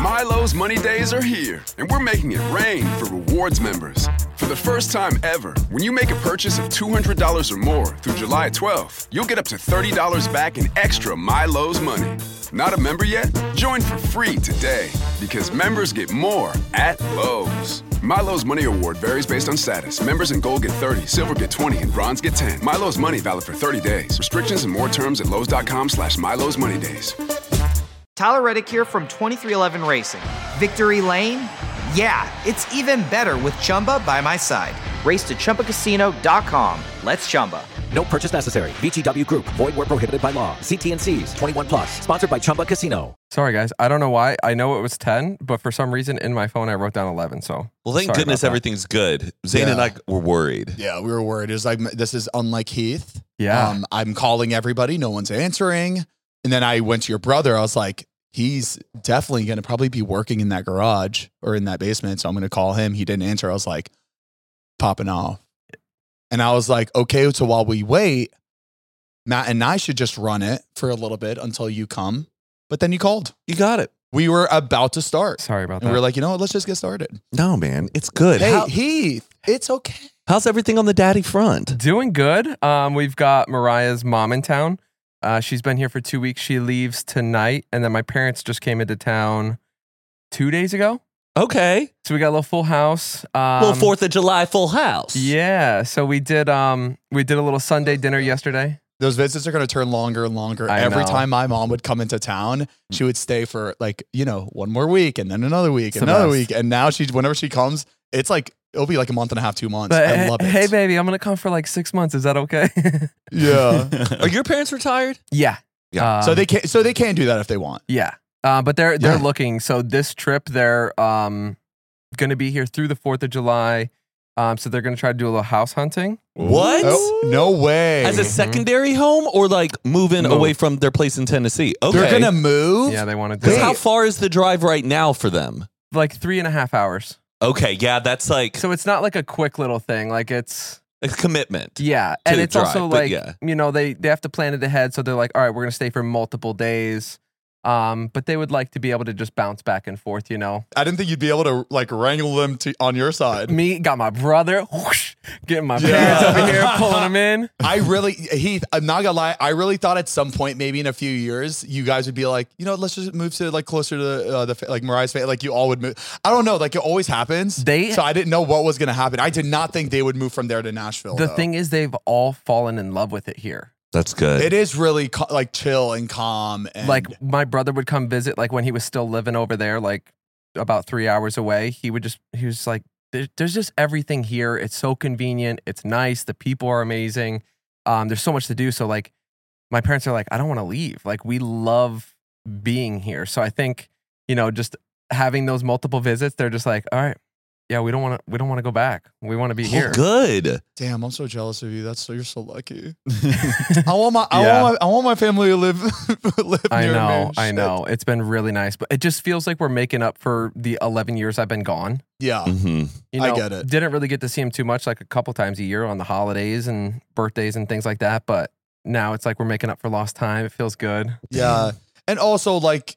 Milo's Money Days are here, and we're making it rain for rewards members. For the first time ever, when you make a purchase of $200 or more through July 12th, you'll get up to $30 back in extra Milo's money. Not a member yet? Join for free today, because members get more at Lowe's. Milo's Money Award varies based on status. Members in Gold get 30, Silver get 20, and Bronze get 10. Milo's Money valid for 30 days. Restrictions and more terms at Lowe's.com/Milo's Money Days. Tyler Reddick here from 2311 Racing. Victory Lane? Yeah, it's even better with Chumba by my side. Race to ChumbaCasino.com. Let's Chumba. No purchase necessary. VGW Group. Void where prohibited by law. See T&Cs. 21 plus. Sponsored by Chumba Casino. Sorry, guys. I don't know why. I know it was 10, but for some reason in my phone I wrote down 11. So, well, thank goodness everything's good. Zane and I were worried. Yeah, we were worried. It was like, this is unlike Heath. Yeah. I'm calling everybody. No one's answering. And then I went to your brother. I was like, he's definitely going to probably be working in that garage or in that basement. So I'm going to call him. He didn't answer. I was like, popping off. And I was like, okay, so while we wait, Matt and I should just run it for a little bit until you come. But then you called. You got it. We were about to start. Sorry about that. And we were like, you know what? Let's just get started. No, man. It's good. Hey, Heath, it's okay. How's everything on the daddy front? Doing good. We've got Mariah's mom in town. She's been here for 2 weeks. She leaves tonight. And then my parents just came into town 2 days ago. Okay. So we got a little full house. Little 4th of July full house. Yeah. So we did a little Sunday dinner yesterday. Those visits are going to turn longer and longer. Every time my mom would come into town, she would stay for one more week and then another week, another week. And now whenever she comes, it's like, it'll be like a month and a half, 2 months. But I love it. Hey, baby, I'm going to come for like 6 months. Is that okay? Yeah. Are your parents retired? Yeah. So they can't do that if they want. Yeah. But they're looking. So this trip, they're going to be here through the 4th of July. So they're going to try to do a little house hunting. What? Oh, no way. As a secondary home or like moving away from their place in Tennessee? Okay. They're going to move? Yeah, they want to do it. How far is the drive right now for them? Like 3.5 hours. Okay, yeah, that's like... So it's not like a quick little thing. Like it's... a commitment. Yeah. And it's also like, yeah. They have to plan it ahead. So they're like, all right, we're going to stay for multiple days. But they would like to be able to just bounce back and forth, I didn't think you'd be able to like wrangle them on your side. Me, got my brother, whoosh, getting my parents over here, pulling them in. Heath, I'm not gonna lie, I really thought at some point, maybe in a few years, you guys would be like, let's just move to like closer to the like Mariah's family, like you all would move. I don't know, like it always happens. So I didn't know what was gonna happen. I did not think they would move from there to Nashville. The thing is, they've all fallen in love with it here. That's good. It is really like chill and calm. And like my brother would come visit, like when he was still living over there, like about 3 hours away. He was like, there's just everything here. It's so convenient. It's nice. The people are amazing. There's so much to do. So like my parents are like, I don't want to leave. Like we love being here. So I think, just having those multiple visits, they're just like, all right. Yeah, we don't want to go back. We want to be here. Good. Damn, I'm so jealous of you. You're so lucky. I want my family to live near me. I know. It's been really nice, but it just feels like we're making up for the 11 years I've been gone. Yeah. Mm-hmm. I get it. Didn't really get to see him too much, like a couple times a year on the holidays and birthdays and things like that, but now it's like we're making up for lost time. It feels good. Yeah. And also like,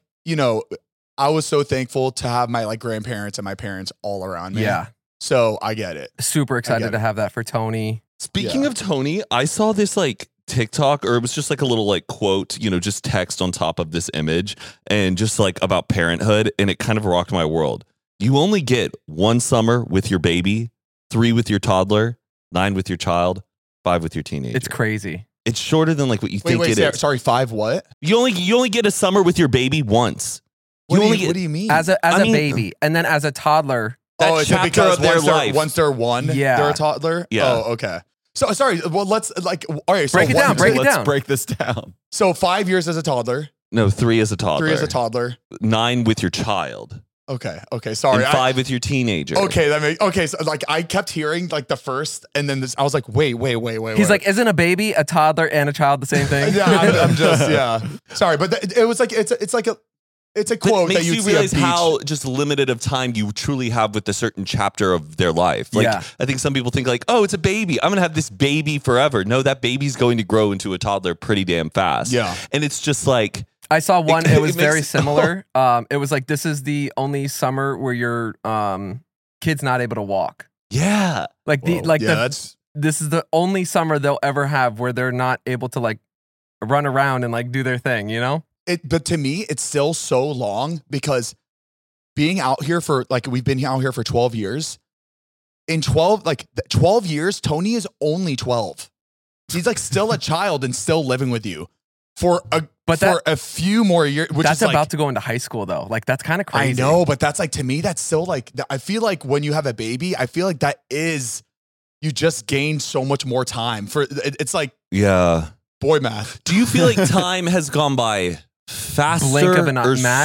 I was so thankful to have my like grandparents and my parents all around me. Yeah. So I get it. Super excited to have that for Tony. Speaking of Tony, I saw this like TikTok, or it was just like a little like quote, just text on top of this image and just like about parenthood. And it kind of rocked my world. You only get 1 summer with your baby, 3 with your toddler, 9 with your child, 5 with your teenager. It's crazy. It's shorter than like what you think it is. Sorry, 5 what? You only get a summer with your baby once. What do you mean? As a baby, and then as a toddler. That chapter of their life. Once they're 1, they're a toddler? Yeah. Oh, okay. So, sorry, well, let's like, all right. So break it down. Let's break this down. So 5 years as a toddler. No, 3 as a toddler. 3 as a toddler. 9 with your child. Okay, sorry. And 5 with your teenager. Okay, so like I kept hearing like the first, and then I was like, wait. He's like, isn't a baby, a toddler, and a child the same thing? Yeah, I'm just, sorry, but it was like, it's like it's a quote that that you realize how just limited of time you truly have with a certain chapter of their life. Like, I think some people think like, oh, it's a baby. I'm going to have this baby forever. No, that baby's going to grow into a toddler pretty damn fast. Yeah. And it's just like, I saw one. It was makes- very similar. It was like, this is the only summer where your kid's not able to walk. Yeah. Like Whoa. That's this is the only summer they'll ever have where they're not able to like run around and like do their thing, you know? it. But to me, it's still so long because being out here for like we've been out here for 12 years. In 12 years, Tony is only 12. He's like still a child and still living with you for a few more years. Which That's is like, about to go into high school though. Like that's kind of crazy. I know, but that's like to me, that's still like I feel like when you have a baby, I feel like that is you just gain so much more time for it's like Yeah. boy math. Do you feel like time has gone by faster? Blink of an eye, or Matt.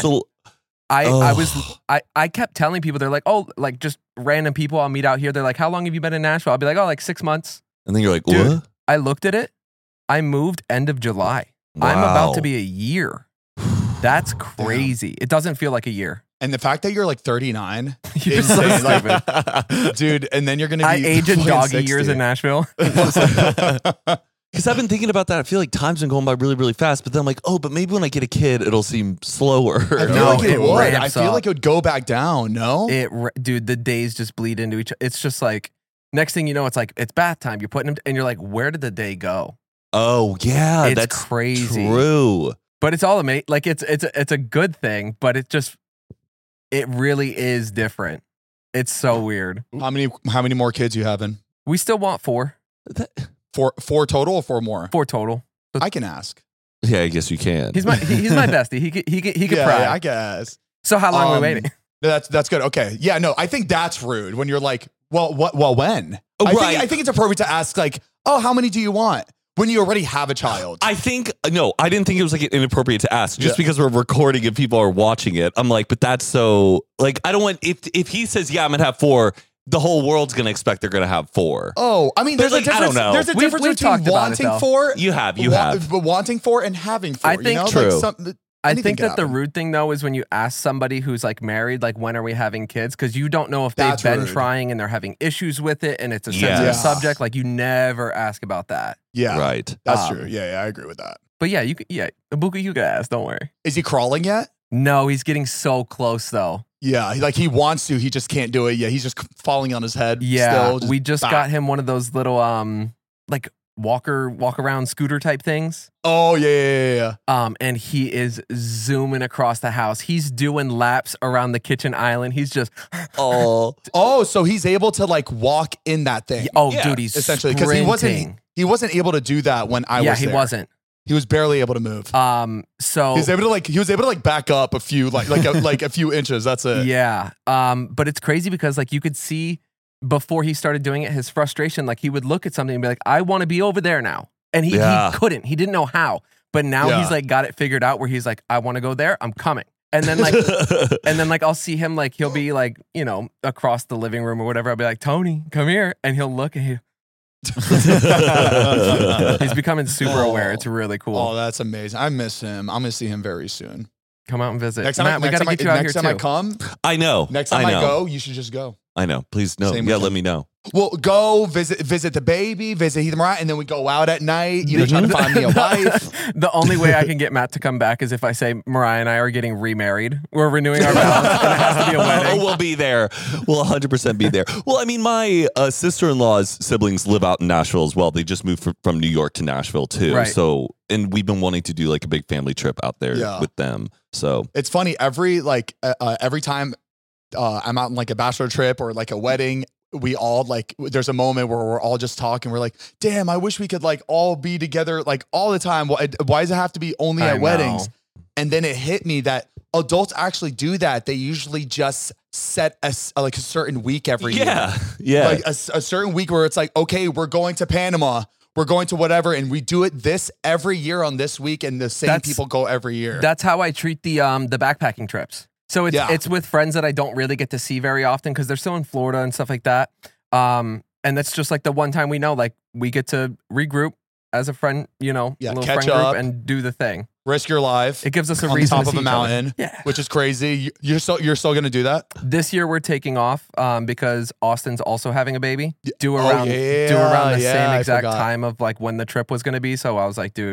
I kept telling people, they're like, oh, like just random people I'll meet out here. They're like, how long have you been in Nashville? I'll be like, oh, like 6 months. And then you're like, Dude, what? I looked at it. I moved end of July. I'm Wow. about to be a year. That's crazy. It doesn't feel like a year. And the fact that you're like 39, You're so insane, like, stupid. dude, and then you're gonna be I age in fucking doggy 60. years in Nashville. Because I've been thinking about that. I feel like time's been going by really, really fast. But then I'm like, oh, but maybe when I get a kid, it'll seem slower. I feel No, like it it would. I ramps feel up. like it would go back down. No, Dude, the days just bleed into each other. It's just like, next thing you know, it's like, it's bath time. You're putting him, and you're like, where did the day go? Oh, yeah. It's that's crazy. true. But it's all amazing. Like it's a good thing, but it really is different. It's so weird. how many more kids you having? We still want 4. Four total or 4 more? 4 total. I can ask. Yeah, I guess you can. He's my bestie. He could Yeah, pry. I guess. So how long are we waiting? No, that's good. Okay. Yeah, no, I think that's rude when you're like, well, when? Oh, I think it's appropriate to ask like, oh, how many do you want? When you already have a child. I didn't think it was like inappropriate to ask just because we're recording and people are watching it. I'm like, but that's so like, I don't want, if he says, yeah, I'm going to have 4, the whole world's going to expect they're going to have 4. Oh, I mean, there's But, like, a I don't difference. know. There's a We've difference between talked about it, wanting though. 4. You have. But wanting 4 and having 4. I think- you know? True. I anything think can that the happen. rude thing though is when you ask somebody who's like married, like when are we having kids? Because you don't know if they've That's been rude. trying and they're having issues with it, and it's a Yeah. sensitive Yeah. subject. Like you never ask about that. Yeah, Right. that's Um, true. Yeah, I agree with that. But yeah, Ibuka, you could ask. Don't worry. Is he crawling yet? No, he's getting so close though. Yeah, he wants to. He just can't do it. Yeah, he's just falling on his head. Yeah, still, we just bah. got him one of those little like walk around scooter type things. Oh yeah. And he is zooming across the house. He's doing laps around the kitchen island. He's just Oh, Oh, so he's able to like walk in that thing. Yeah, dude, he's essentially because he wasn't able to do that when I was yeah, there. he wasn't. He was barely able to move. So He was able to back up a few like a few inches. That's it. yeah. But it's crazy because like you could see before he started doing it, his frustration, like he would look at something and be like, I want to be over there now. And he couldn't. He didn't know how. But now Yeah. he's like got it figured out where he's like, I want to go there. I'm coming. And then like I'll see him like he'll be like, you know, across the living room or whatever. I'll be like, Tony, come here. And he'll look and he's becoming super aware. It's really cool. Oh, that's amazing. I miss him. I'm gonna see him very soon. Come out and visit. Next time, Matt, we got to get you out here next time I too. come, I know. next time I know. go, you should just go. I know. Please, no. Same Yeah, with let him. me know. Well, go visit the baby, visit Heath and Mariah, and then we go out at night. You know, trying to find me a wife. The only way I can get Matt to come back is if I say Mariah and I are getting remarried. We're renewing our vows, and it has to be a Oh, wedding. we'll be there. We'll 100% be there. Well, I mean, my sister-in-law's siblings live out in Nashville as well. They just moved from New York to Nashville too. Right. So, and we've been wanting to do like a big family trip out there Yeah. with them. So, It's funny every time I'm out on like a bachelor trip or like a wedding. We all like, there's a moment where we're all just talking. We're like, damn, I wish we could like all be together like all the time. Why does it have to be only I at know. weddings? And then it hit me that adults actually do that. They usually just set a certain week every year. yeah. Like a certain week where it's like, okay, we're going to Panama. We're going to whatever. And we do it this every year on this week. And the same That's- people go every year. That's how I treat the backpacking trips. So it's with friends that I don't really get to see very often because they're still in Florida and stuff like that. And that's just like the one time we know, like we get to regroup as a friend, you know, Yeah, a little catch friend group up. and do the thing. Risk your life. It gives us a on the reason top to of see a each other. mountain, Yeah. which is crazy. You're still going to do that? This year we're taking off because Austin's also having a baby. Due Oh, around yeah, due around the yeah, same I exact forgot. time of like when the trip was going to be. So I was like, dude,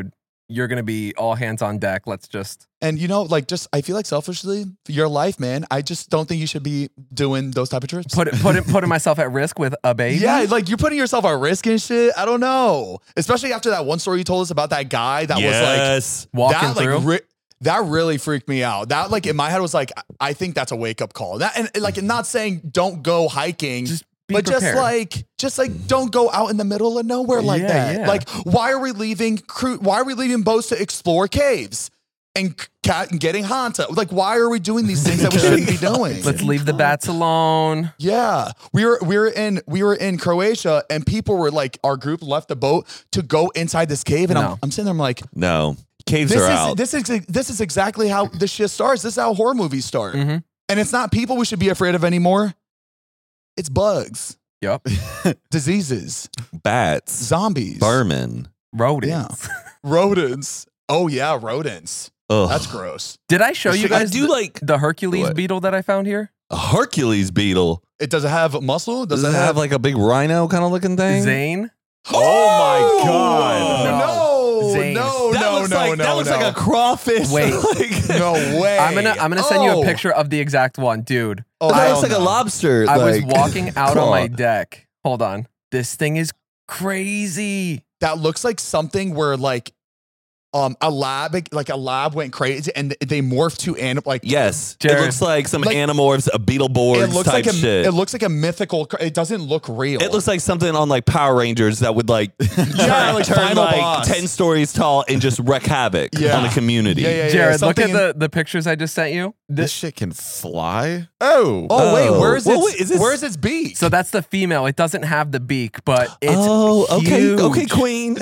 you're gonna be all hands on deck. Let's just And I feel like selfishly, for your life, man, I just don't think you should be doing those type of trips. putting myself at risk with a baby. Yeah, like you're putting yourself at risk and shit. I don't know. Especially after that one story you told us about that guy that was like walking through. That really freaked me out. That like in my head was like, I think that's a wake up call. That and like not saying don't go hiking. But prepared. just like don't go out in the middle of nowhere like that. Yeah. Like why are we leaving boats to explore caves and getting haunted? Like why are we doing these things that we shouldn't be doing? Let's leave the bats alone. Yeah, we were in Croatia and people were like, our group left the boat to go inside this cave and I'm sitting there, I'm like, No. Caves are out. This is exactly how this shit starts. This is how horror movies start. Mm-hmm. And it's not people we should be afraid of anymore. It's bugs. Yep. Diseases. Bats. Zombies. Vermin. Rodents. Yeah. Rodents. Oh yeah, rodents. Ugh. That's gross. Did I show you guys the Hercules What? beetle that I found here? A Hercules beetle. It does it have muscle? Does it have like a big rhino kind of looking thing? Zane. Oh my God. No. Zane. That looks like a crawfish. Wait. No way. I'm gonna send you a picture of the exact one, dude. Oh, that hell looks like a no. lobster. I was like, walking out on my claw. deck. Hold on. This thing is crazy. That looks like something where like a lab went crazy and they morphed to Yes. Jared. It looks like some Like- Animorphs, a Beetleborgs type shit. It looks like a mythical. It doesn't look real. It looks like something on like Power Rangers that would like turn, like turn Final like Boss. 10 stories tall and just wreak havoc Yeah. on a community. Yeah. Jared, look something at the pictures I just sent you. This shit can fly. Oh. Oh wait, Oh. where's Well, its wait, is this- where's its beak? So that's the female. It doesn't have the beak, but it's okay. huge. Okay, Queen.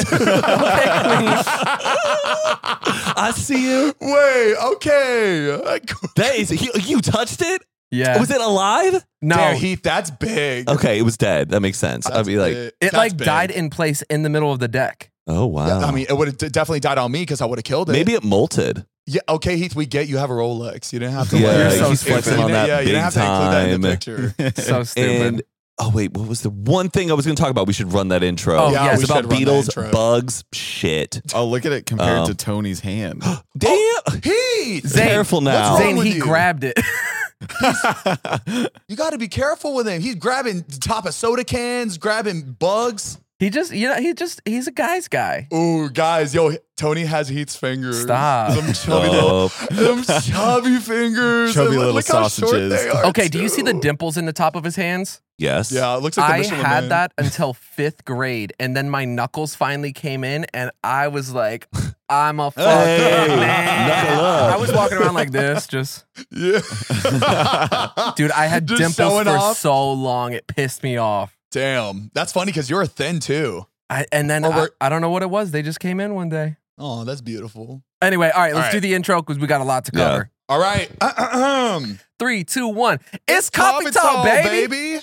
I see you. Wait, okay. That is, you touched it? Yeah. Was it alive? No. Damn, Heath, that's big. Okay, it was dead. That makes sense. I'd be like, It That's like big. died in place in the middle of the deck. oh, wow. Yeah, I mean, it would have definitely died on me because I would have killed it. Maybe it molted. Yeah. Okay, Heath, we get you have a Rolex. You didn't have to. Yeah, You're so he's stupid. flexing on that Yeah, you big didn't have to include that in the time. picture. So stupid. And oh wait, what was the one thing I was going to talk about? We should run that intro. Oh, Yeah, yes. we It's about should run that beetles, intro. bugs, shit. Oh, look at it compared Oh. to Tony's hand. Damn. Heath, Zane, Careful what's now. wrong Zane, with he you? grabbed it. you got to be careful with him. He's grabbing the top of soda cans, grabbing bugs. he's a guy's guy. Ooh, guys, yo, Tony has Heath's fingers. Stop. Them chubby, them chubby fingers. Chubby And little look how short sausages. they are, Okay, do you see the too. dimples in the top of his hands? Yes. Yeah, it looks like the I Michelin had Man. that until 5th grade, and then my knuckles finally came in, and I was like, I'm a fucking Hey, man. knuckle up. I was walking around like this, just, Yeah. dude, I had Just dimples showing for off? so long, it pissed me off. Damn, that's funny because you're thin too. And then Or I don't know what it was. They just came in one day. Oh, that's beautiful. Anyway, all right, let's All do right. the intro because we got a lot to Yeah. cover. All right. 3, 2, 1. It's Coffee Talk, baby.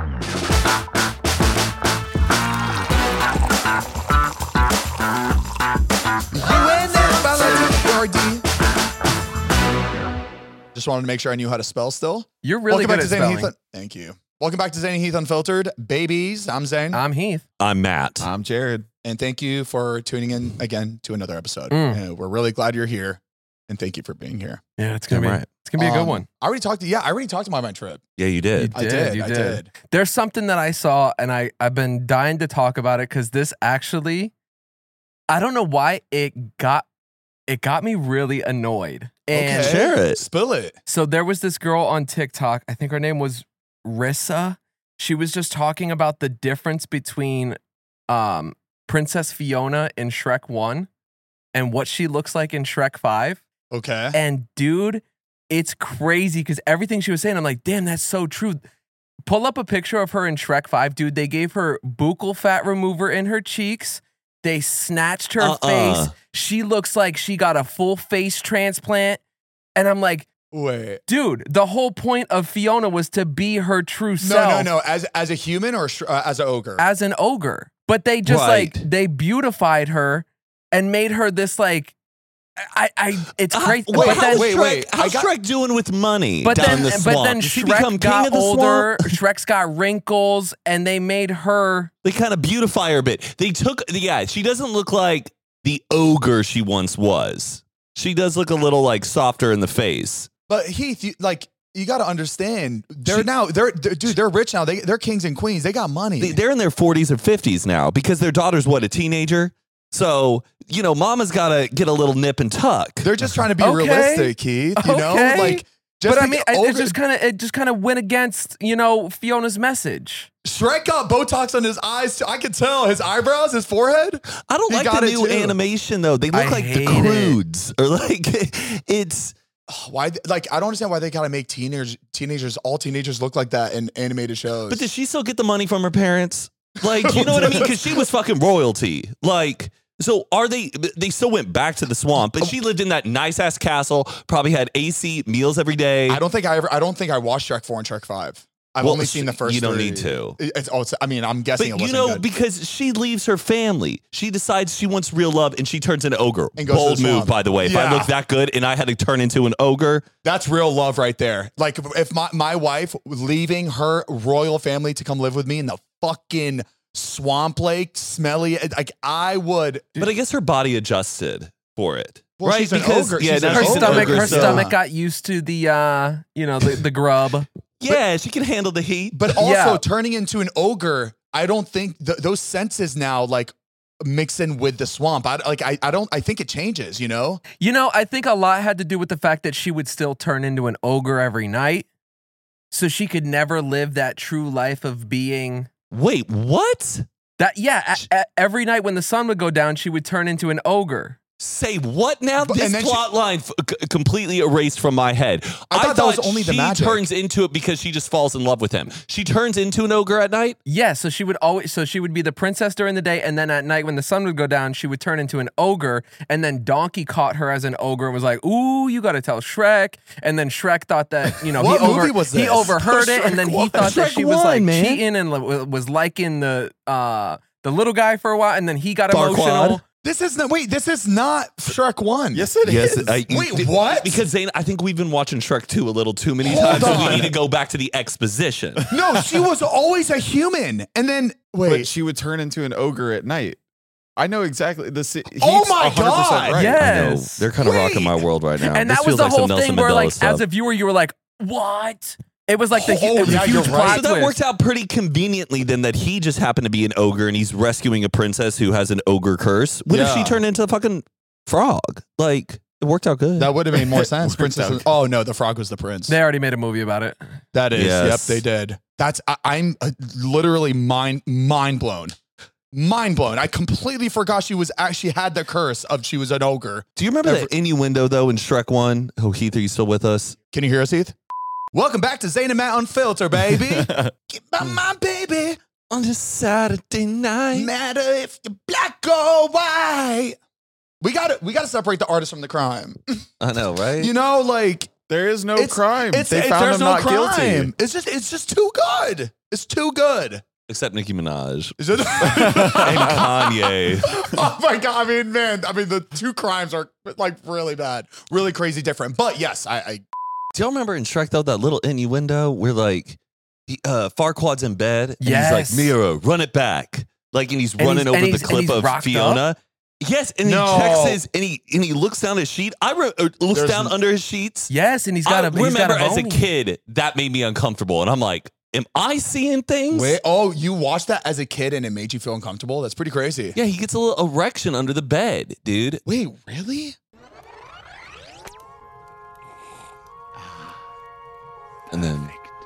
Just wanted to make sure I knew how to spell still. You're really Welcome good back at to Zane spelling. Heath. Thank you. Welcome back to Zane and Heath Unfiltered. Babies, I'm Zane. I'm Heath. I'm Matt. I'm Jared. And thank you for tuning in again to another episode. Mm. We're really glad you're here. And thank you for being here. Yeah, it's gonna Damn be right. it's gonna be a good one. I already talked about my trip. Yeah, you did. I did. There's something that I saw, and I've been dying to talk about it because this actually, I don't know why it got me really annoyed. And Okay. Share it. Spill it. so there was this girl on TikTok. I think her name was Rissa. She was just talking about the difference between Princess Fiona in Shrek 1 and what she looks like in Shrek 5. Okay. And dude, it's crazy because everything she was saying, I'm like, damn, that's so true. Pull up a picture of her in Shrek 5, dude. They gave her buccal fat remover in her cheeks. They snatched her face. She looks like she got a full face transplant. And I'm like, Wait. dude, the whole point of Fiona was to be her true self. No. As a human or as an ogre? As an ogre. But they just Right. they beautified her and made her this like, it's crazy. wait, but then, wait. How's Shrek doing with money But down then, the swamp? but then Did she become Shrek king got of the older. swamp? Shrek's got wrinkles, and they made her. They kind of beautify her a bit. They took, yeah, she doesn't look like the ogre she once was. She does look a little like softer in the face. But Heath, you got to understand, they're rich now. They're kings and queens. They got money. They're in their 40s or 50s now because their daughter's a teenager. So, mama's got to get a little nip and tuck. They're just trying to be realistic, Keith. You know, like. But I mean, it just kind of went against, Fiona's message. Shrek got Botox on his eyes too. I could tell his eyebrows, his forehead. I don't like the new animation though. They look like the Croods, or like it's why. Like I don't understand why they gotta make teenagers. All teenagers look like that in animated shows. But does she still get the money from her parents? Like, you know what I mean? Because she was fucking royalty. Like. So are they still went back to the swamp, but she lived in that nice ass castle, probably had AC meals every day. I don't think I watched Shrek 4 and Shrek 5. I've only seen the first. You don't 3. need to. I'm guessing but it wasn't good. because she leaves her family. She decides she wants real love and she turns into an ogre. And goes to Bold the move, swamp. by the way. If I look that good and I had to turn into an ogre. That's real love right there. Like if my wife leaving her royal family to come live with me in the fucking swamp lake, smelly, like I would. But I guess her body adjusted for it. Well, right? she's an Because ogre. yeah, She's an now she's an ogre, ogre, Her so- stomach got used to the the grub. Yeah, she can handle the heat. But also Yeah. turning into an ogre, I don't think those senses now like mix in with the swamp. I think it changes, I think a lot had to do with the fact that she would still turn into an ogre every night. So she could never live that true life of being Wait, what? that. Yeah, every night when the sun would go down, she would turn into an ogre. Say what now? But- This and then plot line completely erased from my head. I thought that was only the she magic. turns into it because she just falls in love with him. She turns into an ogre at night? Yeah, so she would be the princess during the day, and then at night when the sun would go down, she would turn into an ogre, and then Donkey caught her as an ogre and was like, "Ooh, you got to tell Shrek." And then Shrek thought that, What movie was he this? overheard it, and then he Shrek thought that Shrek she was won, like man. cheating and was liking the little guy for a while, and then he got Farquaad. emotional. This is not Shrek 1. Yes, it is. Wait, what? Because Zane, I think we've been watching Shrek 2 a little too many times, so we need to go back to the exposition. No, she was always a human. And then But she would turn into an ogre at night. I know exactly. Oh my 100% God. Right. Yeah. I know. Yes. They're kind of rocking my world right now. And This that was feels the like some whole Nelson thing where, Mandela like, stuff. as a viewer, you were like, "What?" It was like it was yeah, a huge you're right. plot So that twist. worked out pretty conveniently then that he just happened to be an ogre and he's rescuing a princess who has an ogre curse. What if she Yeah. turned into a fucking frog? Like, it worked out good. that would have made more sense. Worked Princess. out. Oh no, the frog was the prince. They already made a movie about it. That is. Yes. Yep, they did. I'm literally mind blown. Mind blown. I completely forgot she had the curse of she was an ogre. Do you remember that innuendo though in Shrek 1? Oh, Heath, are you still with us? Can you hear us, Heath? Welcome back to Zane and Matt Unfiltered, baby. Get my baby. On this Saturday night. Matter if you're black or white. We gotta separate the artist from the crime. I know, right? Like There is no it's- crime. It's, They it's- found there's him no not crime. guilty. It's just too good. It's too good. Except Nicki Minaj. Is it? And Kanye. Oh my god! The two crimes are like really bad, really crazy different. But yes, I Do y'all remember in Shrek though that little innuendo where like Farquaad's in bed and Yes. he's like, Mira, run it back. Like, and he's And running he's- over and the he's- and clip he's of rocked Fiona. Yes, and No. he checks his and he looks down his sheet. Looks There's down under his sheets. Yes, and he's I got a remember as a bone. kid that made me uncomfortable, and I'm like, am I seeing things? wait. Oh, you watched that as a kid and it made you feel uncomfortable? That's pretty crazy. Yeah, he gets a little erection under the bed, dude. Wait, really? And then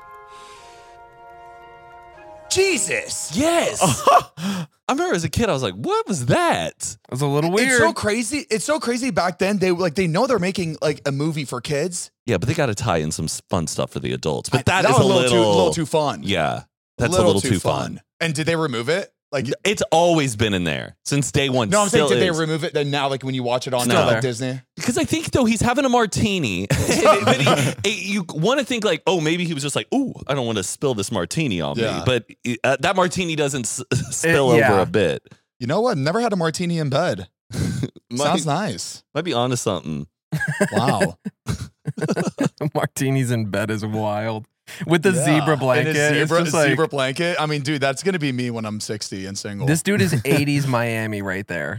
Jesus. yes, I remember as a kid, I was like, what was that? It was a little weird. It's so crazy. It's so crazy back then. They know they're making like a movie for kids. Yeah, but they got to tie in some fun stuff for the adults. But that was is a little too fun. Yeah, that's a little too fun. And did they remove it? Like, It's always been in there since day one. no, I'm saying, Still did is. they remove it? Then now, like when you watch it on No. like Disney, Because I think though he's having a martini, but you want to think like, oh, maybe he was just like, ooh, I don't want to spill this martini on Yeah. me. But that martini doesn't spill yeah. over a bit. you know what? Never had a martini in bed. Sounds might, nice. might be onto something. Wow. Martini's in bed is wild with the Yeah. zebra blanket. And a It's just like, zebra blanket. I mean, dude, that's gonna be me when I'm 60 and single. this dude is 80s Miami right there.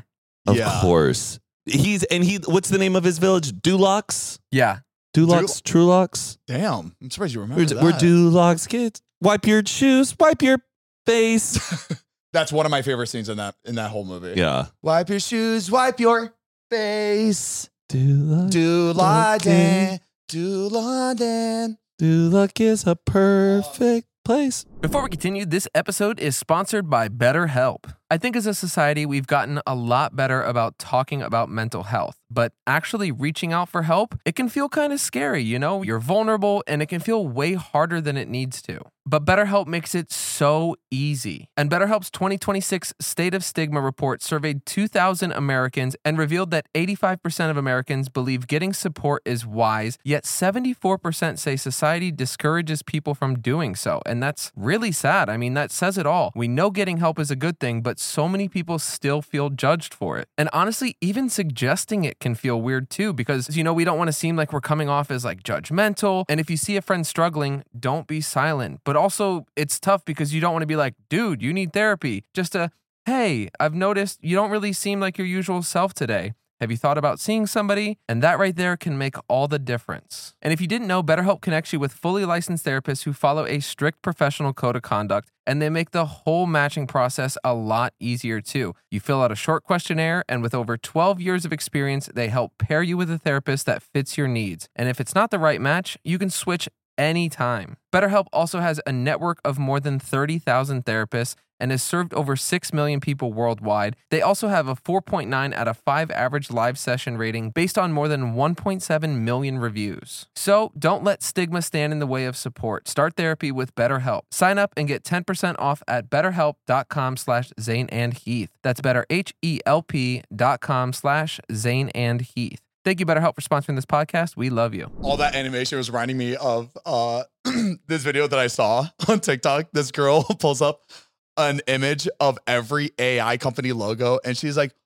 Of Yeah. course. What's the name of his village? Dulux? Yeah. Dulux? Trulux? Damn, I'm surprised you remember that. We're Dulux kids. Wipe your shoes. Wipe your face. That's one of my favorite scenes in that whole movie. Yeah. Wipe your shoes, wipe your face. Dulux. Duladen, Duladen. Duluck is a perfect place. Before we continue, this episode is sponsored by BetterHelp. I think as a society, we've gotten a lot better about talking about mental health, but actually reaching out for help, it can feel kind of scary, you know? You're vulnerable and it can feel way harder than it needs to. But BetterHelp makes it so easy. And BetterHelp's 2026 State of Stigma report surveyed 2,000 Americans and revealed that 85% of Americans believe getting support is wise, yet 74% say society discourages people from doing so. And that's really sad. I mean, that says it all. We know getting help is a good thing, but so many people still feel judged for it. And honestly, even suggesting it can feel weird too, because, you know, we don't want to seem like we're coming off as like judgmental. And if you see a friend struggling, don't be silent. But also, it's tough because you don't want to be like, dude, you need therapy. Just hey, I've noticed you don't really seem like your usual self today. Have you thought about seeing somebody? And that right there can make all the difference. And if you didn't know, BetterHelp connects you with fully licensed therapists who follow a strict professional code of conduct, and they make the whole matching process a lot easier too. You fill out a short questionnaire, and with over 12 years of experience, they help pair you with a therapist that fits your needs. And if it's not the right match, you can switch anytime. BetterHelp also has a network of more than 30,000 therapists and has served over 6 million people worldwide. They also have a 4.9 out of 5 average live session rating based on more than 1.7 million reviews. So don't let stigma stand in the way of support. Start therapy with BetterHelp. Sign up and get 10% off at betterhelp.com/ZaneandHeath. That's betterhelp.com/ZaneandHeath. Thank you, BetterHelp, for sponsoring this podcast. We love you. All that animation was reminding me of this video that I saw on TikTok. This girl pulls up an image of every AI company logo, and she's like,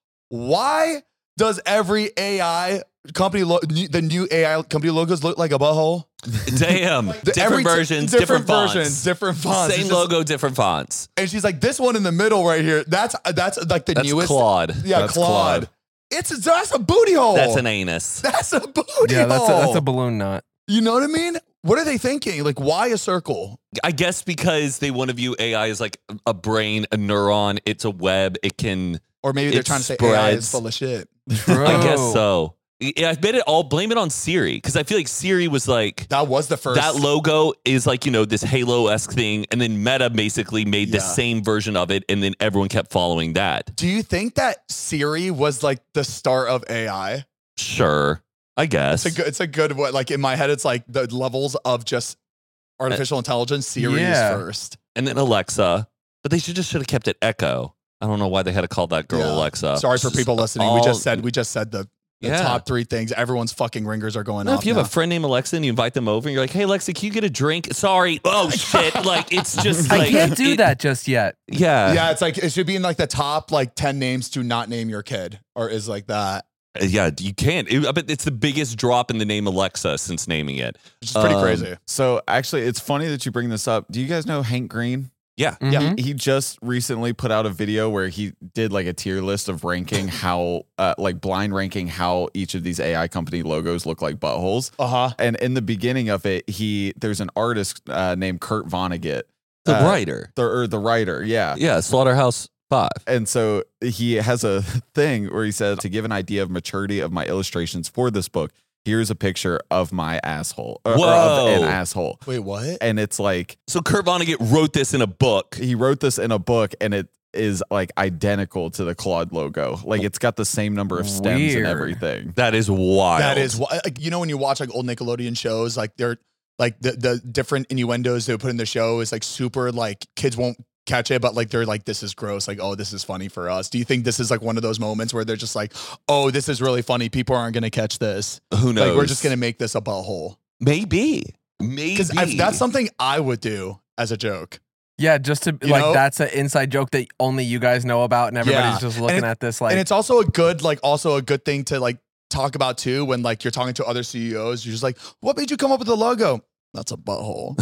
why does every AI company, the new AI company logos look like a butthole? Damn. Different versions, different fonts. Different fonts. Same logo, different fonts. And she's like, this one in the middle right here, that's like the newest. Claude. Yeah, That's Claude. That's a booty hole. That's an anus. That's a booty Yeah, hole. that's a balloon knot. You know what I mean? What are they thinking? Like, why a circle? I guess because they want to view AI as like a brain, a neuron. It's a web. It can. Or maybe they're It trying to say AI is spreads. full of shit. I guess so. Yeah, I bet it all. Blame it on Siri because I feel like Siri was like That was the first. that logo is like, you know, this Halo-esque thing, and then Meta basically made the Yeah. same version of it, and then everyone kept following that. Do you think that Siri was like the start of AI? Sure, I guess. It's a good what? Like in my head, it's like the levels of just artificial intelligence. Siri Yeah. is first. And then Alexa, but they should have kept it Echo. I don't know why they had to call that girl Yeah. Alexa. Sorry for people listening. All- We just said the Yeah. top 3 things. Everyone's fucking ringers are going No, off. if you have now. a friend named Alexa and you invite them over and you're like, hey, Alexa, can you get a drink? Sorry. Oh, shit. Like, it's just I like. can't do that just yet. Yeah. Yeah, it's like it should be in like the top like 10 names to not name your kid, or is like that. Yeah, you can't. I bet it's the biggest drop in the name Alexa since naming it. Which is pretty crazy. So actually, it's funny that you bring this up. Do you guys know Hank Green? Yeah. Mhm. He just recently put out a video where he did like a tier list of ranking how, like blind ranking how each of these AI company logos look like buttholes. Uh-huh. And in the beginning of it, there's an artist named Kurt Vonnegut, The writer. the writer, yeah. Yeah, Slaughterhouse 5. And so he has a thing where he said, to give an idea of maturity of my illustrations for this book, here's a picture of my asshole, or of Whoa. an asshole. Wait, what? And it's like, So Kurt Vonnegut wrote this in a book. he wrote this in a book, and it is like identical to the Claude logo. Like it's got the same number of stems Weird. and everything. That is wild. That is like, you know, when you watch like old Nickelodeon shows, like they're like the different innuendos they put in the show is like super like kids won't catch it, but like they're like, this is gross, like, oh, this is funny for us. Do you think this is like one of those moments where they're just like, oh, this is really funny, people aren't gonna catch this, Who knows? like we're just gonna make this a butthole? Maybe. Because Maybe. that's something I would do as a joke. Yeah, just to You like know? that's an inside joke that only you guys know about, and everybody's Yeah. just And looking it- at this like. And it's also a good thing to like talk about too when like you're talking to other CEOs. You're just like, what made you come up with the logo? That's a butthole.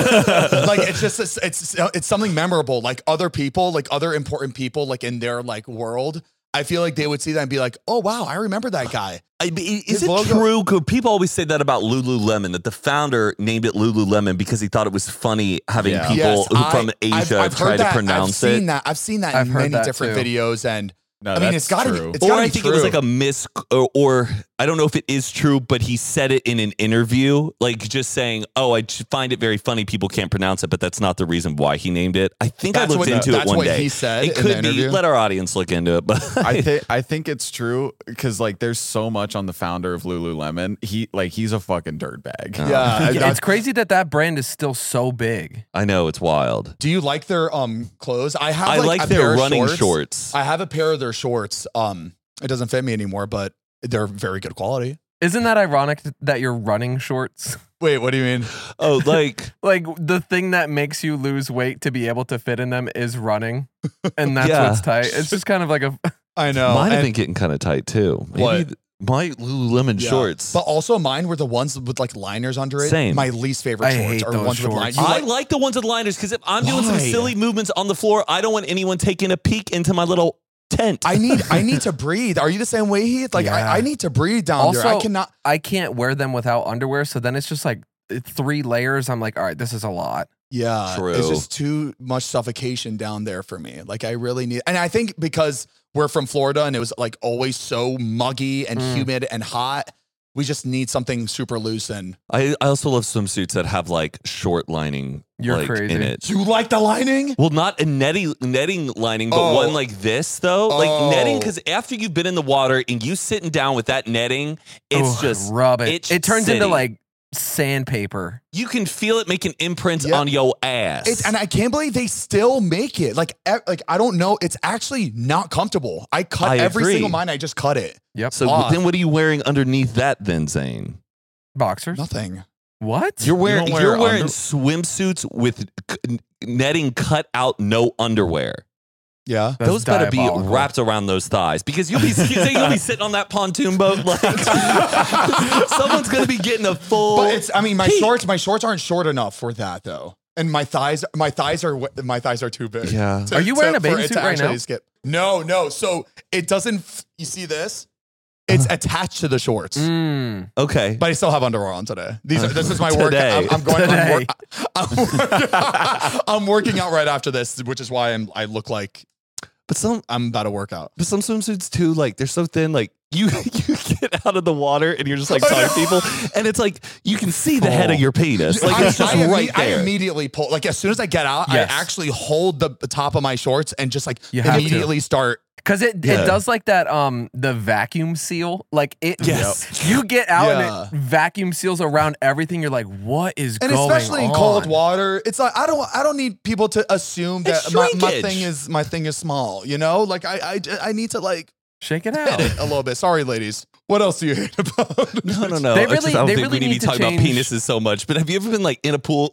Like it's just it's something memorable. Like other people, like other important people, like in their like world I feel like they would see that and be like, oh, wow, I remember that guy. Is it true? People always say that about Lululemon, that the founder named it Lululemon because he thought it was funny having people from Asia try to pronounce it. I've seen that in many different videos, and No, I mean, that's it's got to true. be. It's got to be I think true. it was like a miss, or I don't know if it is true, but he said it in an interview, like just saying, "Oh, I find it very funny. People can't pronounce it, but that's not the reason why he named it." I think I looked into it one day. That's what he said. It in could the interview. be. Let our audience look into it, but I think it's true because like there's so much on the founder of Lululemon. He's a fucking dirtbag. Yeah, It's crazy that brand is still so big. I know it's wild. Do you like their clothes? I like their running shorts. I have a pair of their shorts. It doesn't fit me anymore, but they're very good quality. Isn't that ironic that you're running shorts? Wait, what do you mean? Oh, like Like the thing that makes you lose weight to be able to fit in them is running, and that's Yeah. what's tight. It's just kind of like a. I know. mine have and- been getting kind of tight too. Maybe What? my Lululemon yeah. shorts. But also mine were the ones with like liners under it. Same. My least favorite I shorts hate are those ones with shorts. liners. You I like- like the ones with liners because if I'm doing some Why? silly movements on the floor, I don't want anyone taking a peek into my little tent. I need to breathe. Are you the same way, Heath? Like Yeah. I need to breathe down there. I cannot. I can't wear them without underwear, so then it's just like 3 layers. I'm like, all right, this is a lot. Yeah, True. it's just too much suffocation down there for me. Like I really need, and I think because we're from Florida and it was like always so muggy and humid and hot, we just need something super loose. And I also love swimsuits that have like short lining You're like, crazy. in it. you like the lining? Well, not a netting lining, but Oh. one like this though. Oh. Like netting, because after you've been in the water and you sitting down with that netting, it's Ugh, just rub it. itch It turns into city. like sandpaper. You can feel it making imprints Yeah. on your ass. And I can't believe they still make it. Like I don't know. It's actually not comfortable. I cut I every agree. single mine. I just cut it. Yep. so off. then what are you wearing underneath that then, Zane? Boxers. Nothing. What? You're wearing don't wear you're wearing under- swimsuits with netting cut out, no underwear. Yeah. That's those better be diabolical. wrapped around those thighs because you'll be sitting on that pontoon boat like someone's gonna be getting a full. But it's. I mean, my peek. shorts aren't short enough for that though. And my thighs are too big. Yeah. to- Are you wearing a for bathing it to suit right actually now? Skip. No. So it doesn't. You see this? It's attached to the shorts. Mm. Okay. But I still have underwear on today. This is my work. Today. I'm going. Today. I'm working out right after this, which is why I look like But some I'm about to work out. swimsuits too, like they're so thin, like you get out of the water and you're just like talking to people, and it's like you can see the head of your penis, like it's just right I there. immediately pull. Like as soon as I get out, Yes. I actually hold the top of my shorts and just like You have to. immediately start. Because it Yeah. does like that the vacuum seal. Like it Yes. you get out Yeah. and it vacuum seals around everything. You're like, what is And going especially in on? cold water, it's like I don't need people to assume that It's my shrinkage. thing is small. You know, like I need to like Shake it hit out. it a little bit. Sorry, ladies. What else do you hate about? No. They It's really- just, I don't they think really we need to need be to talking about change- penises so much. But have you ever been like in a pool?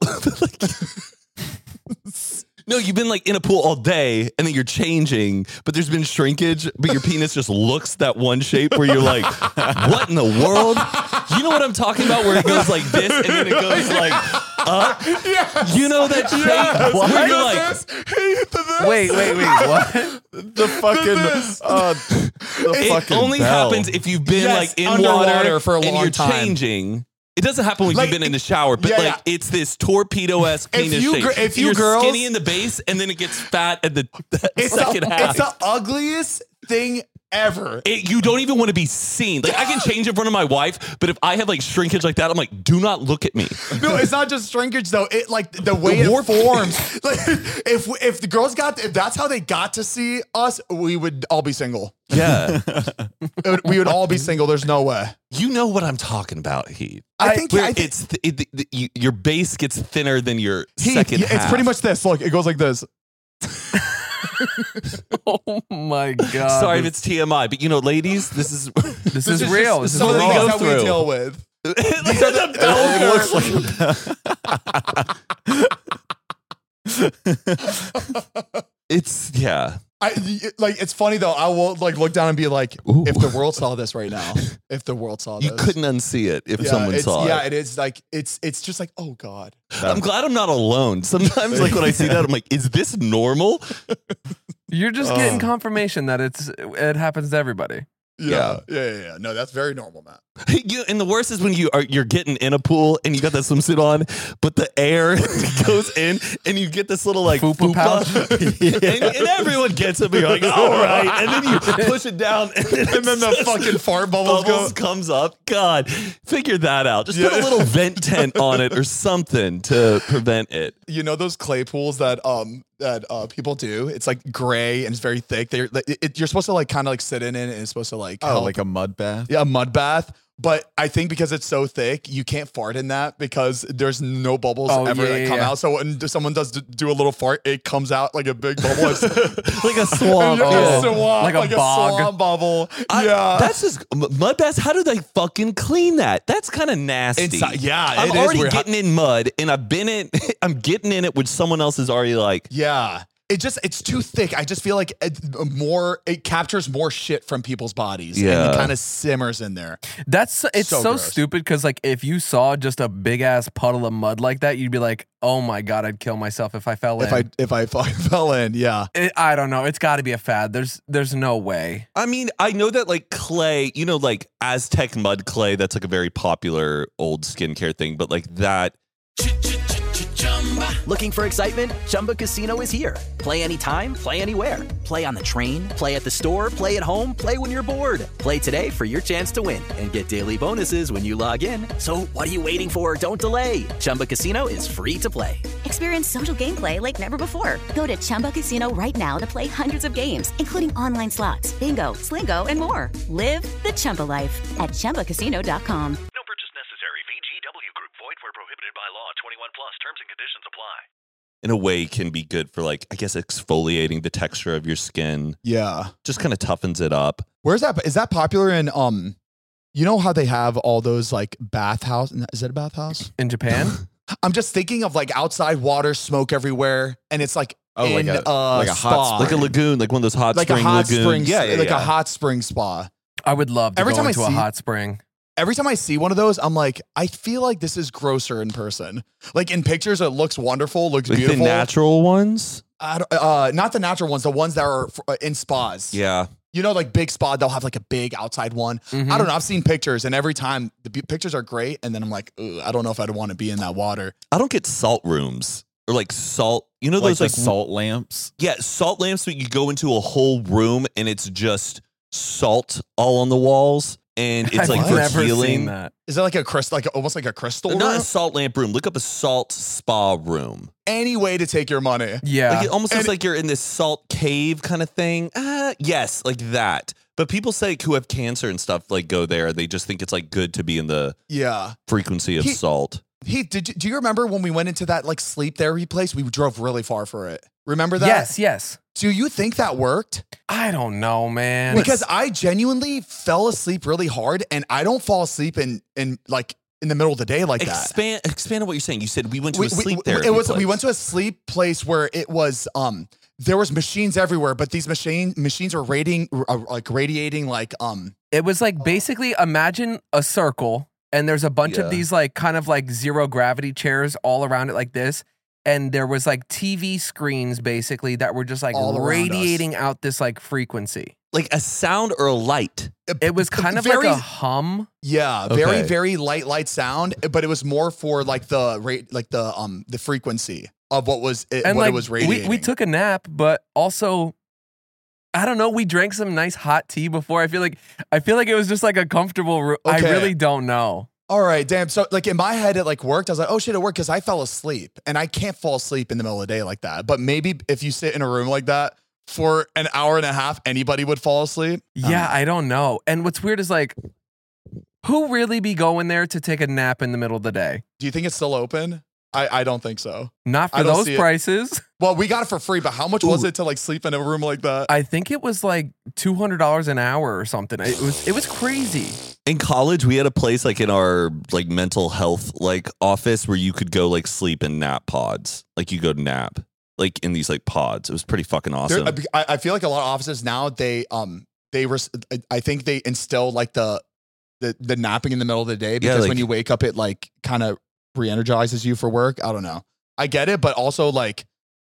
No, you've been like in a pool all day and then you're changing, but there's been shrinkage, but your penis just looks that one shape where you're like, what in the world? You know what I'm talking about? Where it goes like this and then it goes like up. Yes. You know that shape? Where you're like, Wait, what? The fucking the it fucking only bell. happens if you've been Yes, like in underwater water for a and long you're time. changing. It doesn't happen when Like, you've been in the shower, but yeah, like yeah. it's this torpedo-esque If penis you shape. gr- if you you're girls- skinny in the base and then it gets fat at the It's second half. it's the ugliest thing ever. You don't even want to be seen. Like I can change in front of my wife, but if I have like shrinkage like that, I'm like, do not look at me. No, it's not just shrinkage though. It like the way it forms. Like if the girls if that's how they got to see us, we would all be single. Yeah, We would all be single. There's no way. you know what I'm talking about, Heath. I think Where your base gets thinner than your second half. it's pretty much this. Look, it goes like this. Oh my god. Sorry if it's TMI, but you know, ladies, this is this is real. This is Some of the what we things go that we through. deal with. These are the It's yeah. It's funny though. I will like look down and be like, Ooh. if the world saw this right now, if the world saw this, You couldn't unsee it if Yeah, someone it's, saw yeah, it. it is like it's just like, oh god. I'm glad I'm not alone. Sometimes, like when I see that, I'm like, is this normal? You're just getting confirmation that it happens to everybody. Yeah. No, that's very normal, Matt. And the worst is when you're getting in a pool and you got that swimsuit on, but the air goes in and you get this little like Fupa pouch. and everyone gets it, but you're like, all right, and then you push it down, and then the fucking fart bubbles comes up. God, figure that out. Just put a little vent tent on it or something to prevent it. You know those clay pools that people do? It's like gray and it's very thick. You're supposed to like kind of like sit in it, and it's supposed to like help. Like a mud bath. Yeah, a mud bath. But I think because it's so thick, you can't fart in that because there's no bubbles ever that come out. So when someone does do a little fart, it comes out like a big bubble. It's like a swamp. Like a bog. swamp bubble. That's just mud baths. How do they fucking clean that? That's kind of nasty. I'm already getting in mud, and I'm getting in it with someone else is already like. Yeah. It's too thick. I just feel like it captures more shit from people's bodies. And it kind of simmers in there. It's so stupid because like if you saw just a big ass puddle of mud like that, you'd be like, oh my God, I'd kill myself if I fell in. If I fucking fell in, yeah. I don't know. It's got to be a fad. There's no way. I mean, I know that like clay, you know, like Aztec mud clay, that's like a very popular old skincare thing, but like that. Looking for excitement? Chumba Casino is here. Play anytime, play anywhere. Play on the train, play at the store, play at home, play when you're bored. Play today for your chance to win and get daily bonuses when you log in. So what are you waiting for? Don't delay. Chumba Casino is free to play. Experience social gameplay like never before. Go to Chumba Casino right now to play hundreds of games, including online slots, bingo, Slingo, and more. Live the Chumba life at ChumbaCasino.com. No purchase necessary. VGW Group. Void where prohibited by law. 21 plus. Terms and conditions apply. In a way, can be good for like, I guess, exfoliating the texture of your skin. Yeah. Just kind of toughens it up. Where's that? Is that popular in, you know how they have all those like bathhouse? Is it a bathhouse? In Japan? I'm just thinking of like outside water, smoke everywhere. And it's like, like a spa. hot, like a lagoon, like one of those hot like spring a hot lagoons. spring, like a hot spring spa. I would love to Every go time I into a see- hot spring. Every time I see one of those, I'm like, I feel like this is grosser in person. Like in pictures, it looks wonderful, looks Like beautiful. the natural ones. Not the natural ones, the ones that are in spas. Yeah. You know, like big spa, they'll have like a big outside one. Mhm. I don't know. I've seen pictures, and every time the pictures are great, and then I'm like, ugh, I don't know if I'd want to be in that water. I don't get salt rooms or like salt. You know Like those the like salt lamps. Yeah, salt lamps. But you go into a whole room and it's just salt all on the walls, and it's I've like for never healing. seen that. Is it like a crystal, like almost like a crystal Not room? a salt lamp room. Look up a salt spa room. Any way to take your money. Yeah. Like it almost looks like you're in this salt cave kind of thing. Yes, like that. But people say who have cancer and stuff like go there. They just think it's like good to be in the Yeah. frequency of salt. Do you remember when we went into that like sleep therapy place? We drove really far for it. Remember that? Yes. Do you think that worked? I don't know, man. Because I genuinely fell asleep really hard, and I don't fall asleep in like in the middle of the day like that. Expand on what you're saying. You said we went to a sleep therapy We place. went to a sleep place where it was there was machines everywhere, but these machines are radiating like It was like basically imagine a circle and there's a bunch of these like kind of like zero gravity chairs all around it like this. And there was like TV screens basically that were just like all radiating out this like frequency. Like a sound or a light? It was kind of like a hum. Yeah, Okay. very very light sound, but it was more for like the frequency of what was it, And what like it was radiating. we took a nap, but also I don't know. We drank some nice hot tea before. I feel like it was just like a comfortable. I Okay. really don't know. All right, damn. So like in my head, it like worked. I was like, oh shit, it worked because I fell asleep, and I can't fall asleep in the middle of the day like that. But maybe if you sit in a room like that for an hour and a half, anybody would fall asleep. Yeah, I don't know. And what's weird is like, who really be going there to take a nap in the middle of the day? Do you think it's still open? I don't think so. Not I for don't those see it. prices. Well, we got it for free, but how much was it to like sleep in a room like that? I think it was like $200 an hour or something. It was crazy. In college, we had a place like in our like mental health like office where you could go like sleep in nap pods. Like you go nap like in these like pods. It was pretty fucking awesome. I feel like a lot of offices now I think they instill like the napping in the middle of the day because when you wake up, it like kind of re-energizes you for work. I don't know. I get it, but also like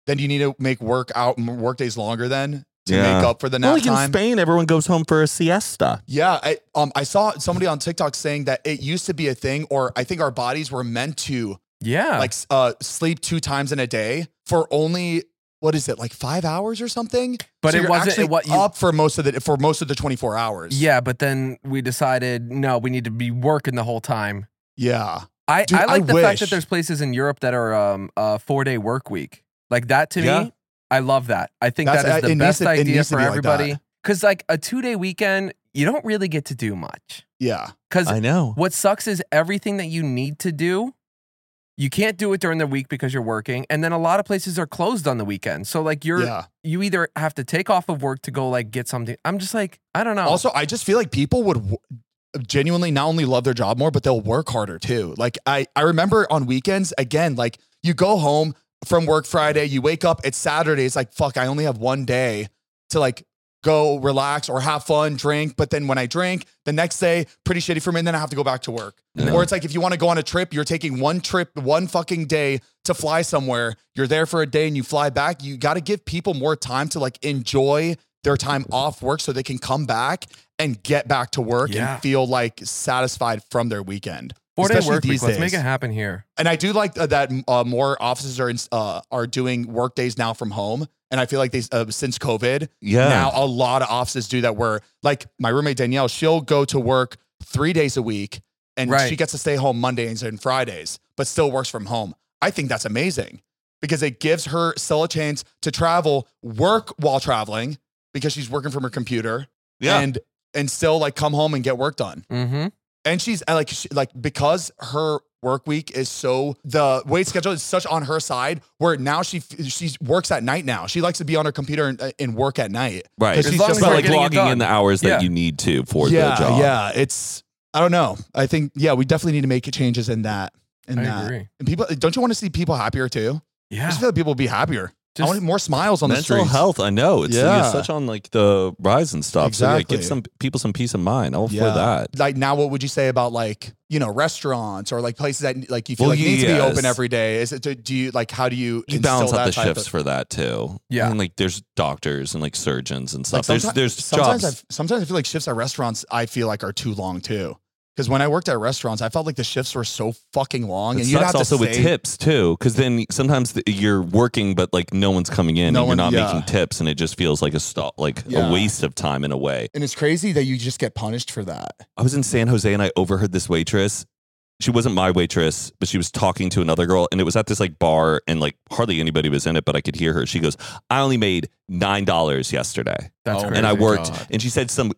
then you need to make work days longer then to Yeah. make up for the nap Well, like in time. Spain, everyone goes home for a siesta. Yeah, I saw somebody on TikTok saying that it used to be a thing, or I think our bodies were meant to like sleep 2 times in a day for only, what is it, like 5 hours or something? But So it you're wasn't actually what you- up for most of the 24 hours. Yeah, but then we decided, no, we need to be working the whole time. Yeah. I Dude, like the fact that wish. there's places in Europe that are a 4-day work week. Like that to Yeah. me, I love that. I think That's- that is the it needs best to- it idea needs to for be like everybody. that. Because like a 2-day weekend, you don't really get to do much. Yeah. Because I know. what sucks is everything that you need to do, you can't do it during the week because you're working. And then a lot of places are closed on the weekend. So like you either have to take off of work to go like get something. I'm just like, I don't know. Also, I just feel like people would genuinely not only love their job more, but they'll work harder too. Like I remember on weekends, again, like you go home from work Friday, you wake up, it's Saturday. It's like, fuck, I only have one day to like go relax or have fun, drink. But then when I drink the next day, pretty shitty for me. And then I have to go back to work. Yeah. Or it's like, if you want to go on a trip, you're taking one fucking day to fly somewhere. You're there for a day and you fly back. You got to give people more time to like enjoy their time off work so they can come back and get back to work and feel like satisfied from their weekend. 4-day Especially work week. these Let's days. make it happen here. And I do like that more offices are doing work days now from home. And I feel like they since COVID, now a lot of offices do that. Where like my roommate Danielle, she'll go to work 3 days a week, and she gets to stay home Mondays and Fridays, but still works from home. I think that's amazing because it gives her still a chance to travel, work while traveling because she's working from her computer, and still like come home and get work done. Mm-hmm. And she's like because her work week is so, the weight schedule is such on her side where now she works at night now. She likes to be on her computer and work at night. Right. Because It's she's just just about like like logging in the hours that you need to for the job. Yeah. It's, I don't know. I think, we definitely need to make changes in that. I agree. And people, don't you want to see people happier too? Yeah. I just feel like people will be happier. I want more smiles on the Mental streets. health, I know. It's such on like the rise and stuff. Exactly. So give some people some peace of mind. All for that. Like now, what would you say about like, restaurants or like places that like you feel like need to be open every day? Is it, do you like, how do you balance out the type shifts for that too? Yeah. And like there's doctors and like surgeons and stuff. Like there's sometimes jobs. sometimes I feel like shifts at restaurants I feel like are too long too. Because when I worked at restaurants, I felt like the shifts were so fucking long, It and you'd sucks have to also with stay- tips too, because then sometimes you're working, but like no one's coming in, No and one- you're not yeah. making tips, and it just feels like a waste of time in a way. And it's crazy that you just get punished for that. I was in San Jose and I overheard this waitress. She wasn't my waitress, but she was talking to another girl, and it was at this like bar, and like hardly anybody was in it, but I could hear her. She goes, "I only made $9 yesterday, That's and I crazy. worked." God. And she said some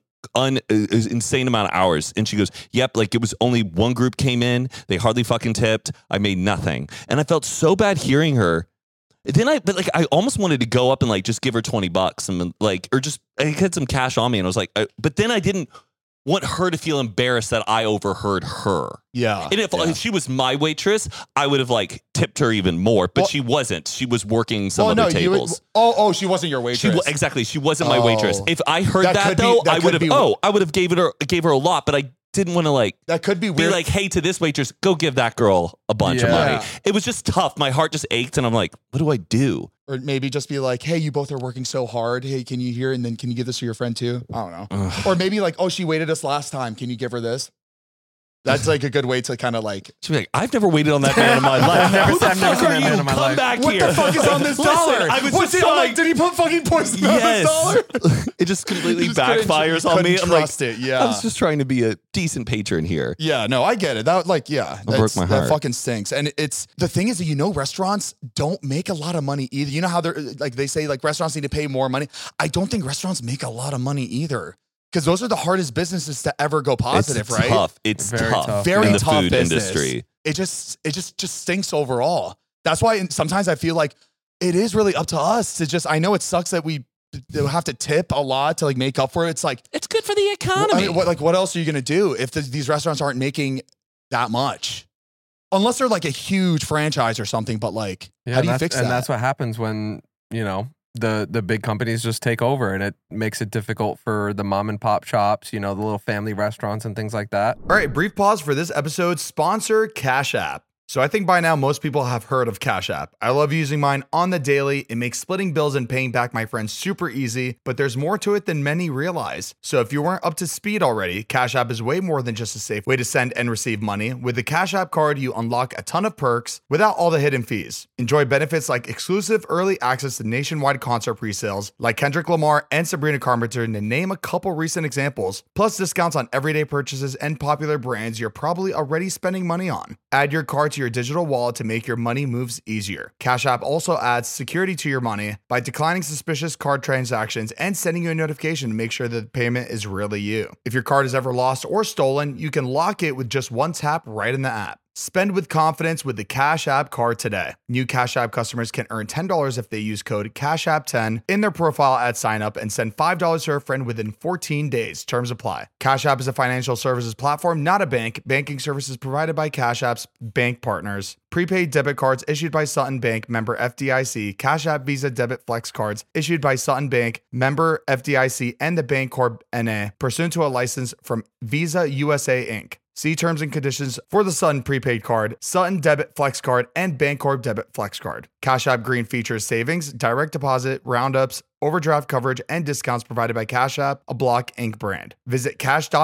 insane amount of hours, and she goes, "Yep, like it was only one group came in, they hardly fucking tipped. I made nothing," and I felt so bad hearing her. Then I almost wanted to go up and like just give her $20 and like, or just I had some cash on me, and I was like, but then I didn't want her to feel embarrassed that I overheard her. Yeah. And if she was my waitress, I would have like tipped her even more, but she wasn't. She was working some other tables. She wasn't your waitress. Exactly. She wasn't my waitress. If I heard That that, could be- though, that I could would have. be- I would have gave her a lot, but I didn't want to like. That could be Be weird. like, hey, to this waitress, go give that girl a bunch of Yeah. money. It was just tough. My heart just ached, and I'm like, what do I do? Or maybe just be like, hey, you both are working so hard. Hey, can you hear? And then can you give this to your friend too? I don't know. Or maybe like, oh, she waited us last time. Can you give her this? That's like a good way to kind of like. She'd be like, I've never waited on that man in my life. I've never Who the seen fuck that are man you? in my Come life. back What here. the fuck is on this Listen, dollar? I was What's just it? I'm like, like, did he put fucking poison on this dollar? it just completely You just couldn't- backfires you on me. couldn't I'm like, trust it, yeah. I was just trying to be a decent patron here. Yeah, no, I get it. That like, yeah, broke my that heart. fucking stinks. And it's the thing is that restaurants don't make a lot of money either. You know how they're like they say like restaurants need to pay more money. I don't think restaurants make a lot of money either. Because those are the hardest businesses to ever go positive, It's right? tough. It's Very tough. tough. Very in the tough food business. industry. It just stinks overall. That's why sometimes I feel like it is really up to us to just. I know it sucks that we have to tip a lot to like make up for it. It's like It's good for the I economy. mean, what else are you gonna do if these restaurants aren't making that much? Unless they're like a huge franchise or something. But like, how do you fix that? And that's what happens when the big companies just take over, and it makes it difficult for the mom and pop shops, the little family restaurants and things like that. All right, brief pause for this episode's sponsor, Cash App. So I think by now most people have heard of Cash App. I love using mine on the daily. It makes splitting bills and paying back my friends super easy, but there's more to it than many realize. So if you weren't up to speed already, Cash App is way more than just a safe way to send and receive money. With the Cash App card, you unlock a ton of perks without all the hidden fees. Enjoy benefits like exclusive early access to nationwide concert pre-sales, like Kendrick Lamar and Sabrina Carpenter, to name a couple recent examples, plus discounts on everyday purchases and popular brands you're probably already spending money on. Add your card to your digital wallet to make your money moves easier. Cash App also adds security to your money by declining suspicious card transactions and sending you a notification to make sure that the payment is really you. If your card is ever lost or stolen, you can lock it with just one tap right in the app. Spend with confidence with the Cash App card today. New Cash App customers can earn $10 if they use code CashApp10 in their profile at sign up and send $5 to a friend within 14 days. Terms apply. Cash App is a financial services platform, not a bank. Banking services provided by Cash App's bank partners. Prepaid debit cards issued by Sutton Bank, member FDIC. Cash App Visa Debit Flex cards issued by Sutton Bank, member FDIC, and the Bancorp NA, pursuant to a license from Visa USA Inc. See terms and conditions for the Sutton prepaid card, Sutton Debit Flex card, and Bancorp Debit Flex card. Cash App Green features savings, direct deposit, roundups, overdraft coverage, and discounts provided by Cash App, a Block Inc. brand. Visit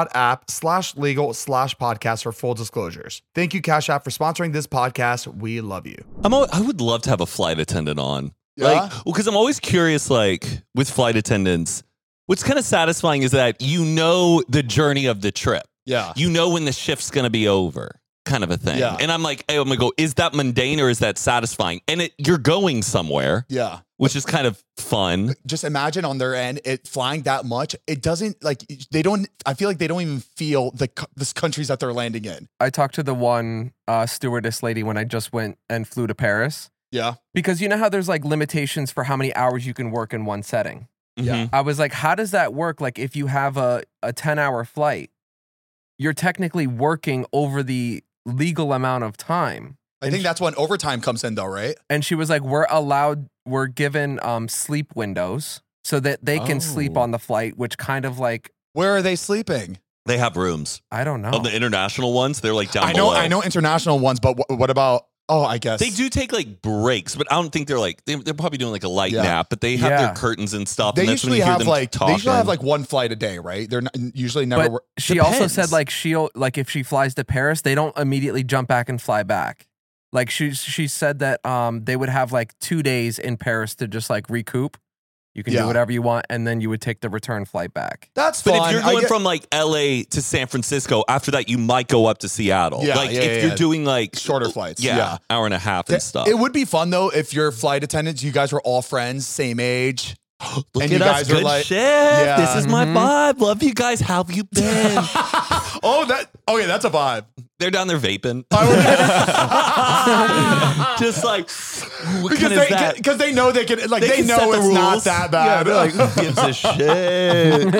cash.app/legal/podcast for full disclosures. Thank you, Cash App, for sponsoring this podcast. We love you. I would love to have a flight attendant on. Yeah? Because I'm always curious, like, with flight attendants, what's kind of satisfying is that you know the journey of the trip. Yeah. You know when the shift's going to be over, kind of a thing. Yeah. And I'm like, hey, I'm going to go, is that mundane or is that satisfying? And you're going somewhere. Yeah. Which is kind of fun. Just imagine on their end, it flying that much. It doesn't I feel like they don't even feel the countries that they're landing in. I talked to the one stewardess lady when I just went and flew to Paris. Yeah. Because you know how there's like limitations for how many hours you can work in one setting. Yeah. I was like, how does that work? Like if you have a 10-hour flight, you're technically working over the legal amount of time. I think that's when overtime comes in though, right? And she was like, we're given sleep windows so that they can sleep on the flight, which kind of like. Where are they sleeping? They have rooms. I don't know. On the international ones, they're like down below. I know international ones, but what about, I guess. They do take like breaks, but I don't think they're like, they're probably doing like a light nap, but they have their curtains and stuff. They and that's usually when you hear have them like, talking. they usually have like one flight a day, right? They're not, usually never. But she also said like if she flies to Paris, they don't immediately jump back and fly back. Like she said that they would have like 2 days in Paris to just like recoup. You can do whatever you want, and then you would take the return flight back. That's but fine. If you're going from like LA to San Francisco, after that you might go up to Seattle. Yeah, like if you're doing like shorter flights, hour and a half and stuff. It would be fun though if your flight attendants, you guys were all friends, same age. Look and at you us, guys good are like, shit. This is my vibe. Love you guys. How have you been? That's a vibe. They're down there vaping. Just like because they know they can like they know it's not that bad. Yeah, like, who gives a shit?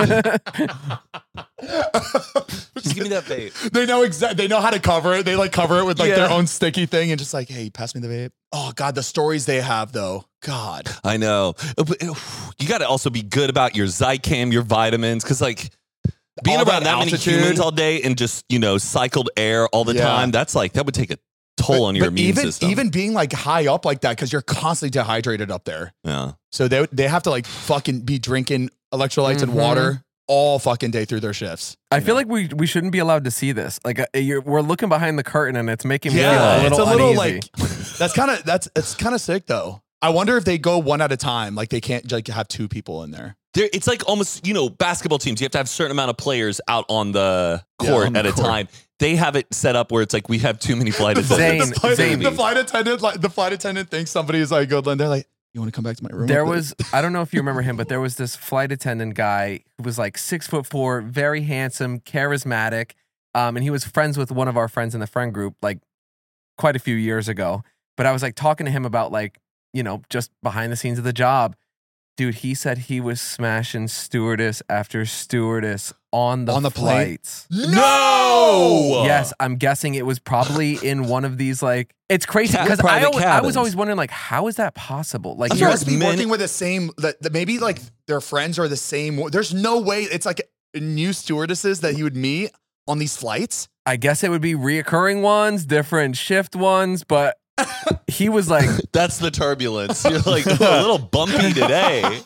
Just give me that vape. They know they know how to cover it. They like cover it with like their own sticky thing and just like, hey, pass me the vape. Oh God, the stories they have though. God, I know. But you got to also be good about your Zicam, your vitamins, because like being around that many humans all day and just cycled air all the time. That's like that would take a toll on your immune system. Even being like high up like that because you're constantly dehydrated up there. Yeah. So they have to like fucking be drinking electrolytes and water all fucking day through their shifts. I feel like we shouldn't be allowed to see this. Like we're looking behind the curtain and it's making me feel it's a little uneasy. Like it's kind of sick though. I wonder if they go one at a time. Like they can't like have two people in there. It's like almost, basketball teams. You have to have a certain amount of players out on the court at a time. They have it set up where it's like we have too many flight attendants. The flight attendant thinks somebody is like good. And they're like, you want to come back to my room? I don't know if you remember him, but there was this flight attendant guy who was like 6'4", very handsome, charismatic. And he was friends with one of our friends in the friend group like quite a few years ago. But I was like talking to him about like, just behind the scenes of the job. Dude, he said he was smashing stewardess after stewardess on the flights. No! Yes, I'm guessing it was probably in one of these like it's crazy because I was always wondering like how is that possible? Like you must be working with the same maybe like their friends are the same. There's no way it's like new stewardesses that he would meet on these flights? I guess it would be reoccurring ones, different shift ones, but he was like, That's the turbulence. You're like, a little bumpy today.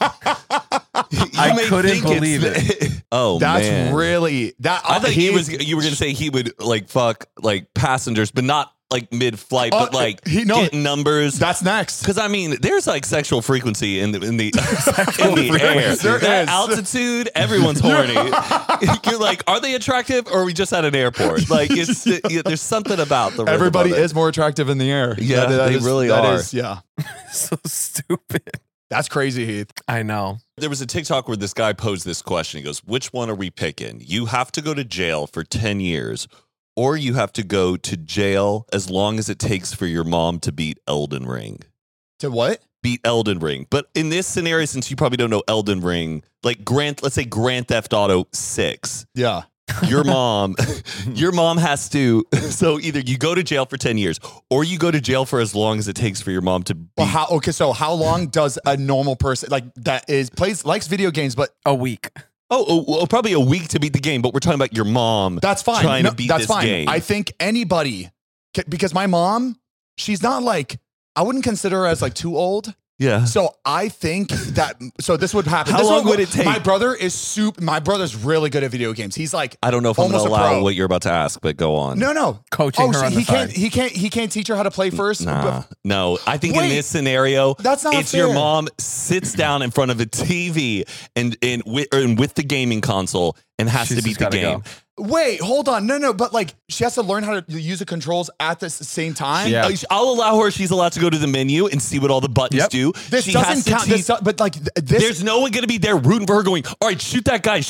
I couldn't believe it. Oh, That's man. really that. I thought you were going to say he would like fuck like passengers, but not like mid-flight, but like get numbers. That's next. Because I mean, there's like sexual frequency in the air. That altitude, everyone's horny. You're like, are they attractive, or are we just at an airport? Like, it's there's something about the rhythm Everybody of it. is more attractive in the air. Yeah, they really that are. is, yeah, so stupid. that's crazy, Heath. I know. There was a TikTok where this guy posed this question. He goes, which one are we picking? You have to go to jail for 10 years, or you have to go to jail as long as it takes for your mom to beat Elden Ring. To what? Beat Elden Ring. But in this scenario, since you probably don't know Elden Ring, like let's say Grand Theft Auto 6. Yeah. Your mom has to, so either you go to jail for 10 years or you go to jail for as long as it takes for your mom to beat. Well, so how long does a normal person like that likes video games, but a week? Oh, probably a week to beat the game, but we're talking about your mom. That's fine. Trying to beat that's this fine. game. I think anybody, because my mom, she's not like, I wouldn't consider her as like too old. Yeah. So I think that this would happen. How long would it take? My brother's really good at video games. He's like, I don't know if I'm going almost to a allow pro. what you're about to ask, but go on. No. Coaching her on the side. He can't teach her how to play first. No. I think in Wait, this scenario, that's not it's fair. your mom sits down in front of a TV and with the gaming console and has She's to beat just the gotta game. go. Wait, hold on. No, but like she has to learn how to use the controls at the same time. Yeah. I'll allow her. She's allowed to go to the menu and see what all the buttons do. This She doesn't has to count. teach- But like this, There's no one going to be there rooting for her going, all right, shoot that guy.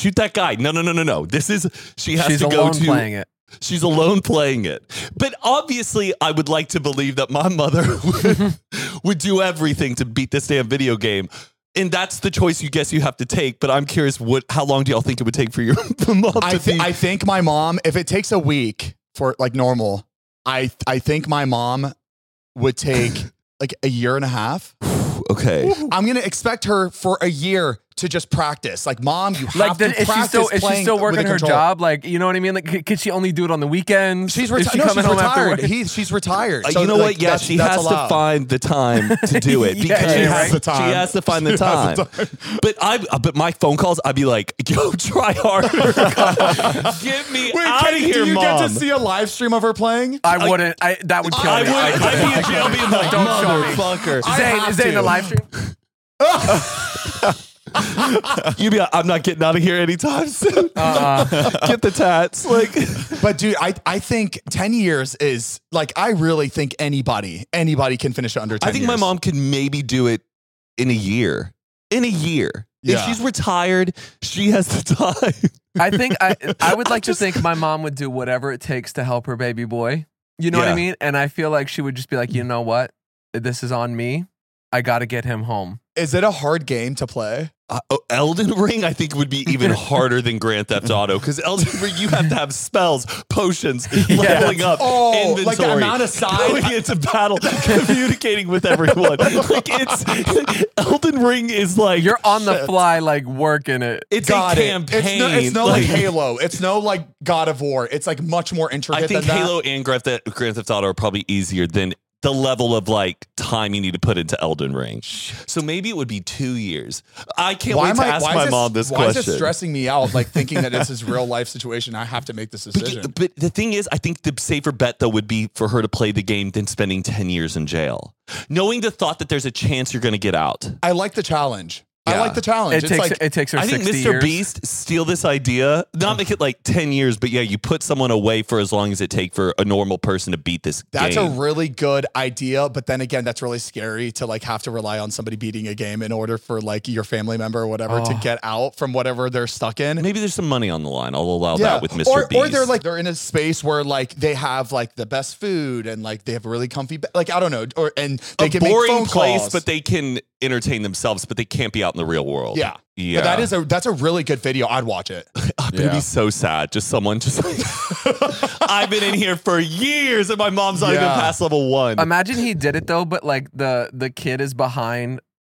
No. This is, she has She's to go alone to. playing it. She's alone playing it. But obviously, I would like to believe that my mother would do everything to beat this damn video game. And that's the choice you guess you have to take. But I'm curious, how long do y'all think it would take for your mom to beat? I think my mom, if it takes a week for like normal, I think my mom would take like a year and a half. Okay. I'm going to expect her for a year to just practice. Like, Mom, you have Like, to is practice she playing still with working the her control. job? Like, you know what I mean? Like, could she only do it on the weekends? She's Is she retired. coming home after retired. work? She's retired. You know like, what? Yeah, she has to find the time to do it. Yeah, because she she has the time. She has to find the She has time. the time. But my phone calls, I'd be like, yo, try harder. Get me out of here, do you Mom. get to see a live stream of her playing? I wouldn't. That would kill I me. would. I'd be in jail being like, Don't show me. motherfucker. Is Zane the live stream? You'd be like, I'm not getting out of here anytime soon. Get the tats. Like, But dude, I think 10 years is like, I really think anybody can finish it under 10 I think years. my mom can maybe do it in a year. If Yeah. she's retired, she has the time. I think I would like to think my mom would do whatever it takes to help her baby boy. You know what Yeah. I mean? And I feel like she would just be like, you know what? This is on me. I got to get him home. Is it a hard game to play? Elden Ring, I think, would be even harder than Grand Theft Auto because Elden Ring, you have to have spells, potions, leveling up, inventory, like the amount of side. going into battle, communicating with everyone. Like Elden Ring is like You're on the fly, like working it. It's Got a it. campaign. It's no like Halo. It's no like God of War. It's like much more intricate I think than Halo that. and Grand Theft Auto are probably easier than the level of like time you need to put into Elden Ring. So maybe it would be 2 years. I can't wait to ask my mom this why question. is it stressing me out? Like thinking that this is real life situation. I have to make this decision. But the thing is, I think the safer bet though would be for her to play the game than spending 10 years in jail. Knowing the thought that there's a chance you're going to get out. I like the challenge. I Yeah. like the challenge. It takes her I think 60 Mr. years. Beast steal this idea, not make it like 10 years, but yeah, you put someone away for as long as it take for a normal person to beat this That's game. a really good idea, but then again, that's really scary to like have to rely on somebody beating a game in order for like your family member or whatever to get out from whatever they're stuck in. Maybe there's some money on the line. I'll allow that with Mr. Or Beast. they're in a space where like they have like the best food and like they have a really comfy like I don't know, and they a can boring make phone place, calls. but they can entertain themselves, but they can't be out in the real world. Yeah. Yeah. But that's a really good video. I'd watch it. I'm gonna be so sad. Just someone just like I've been in here for years and my mom's not even Yeah. past level 1. Imagine he did it though, but like the kid is behind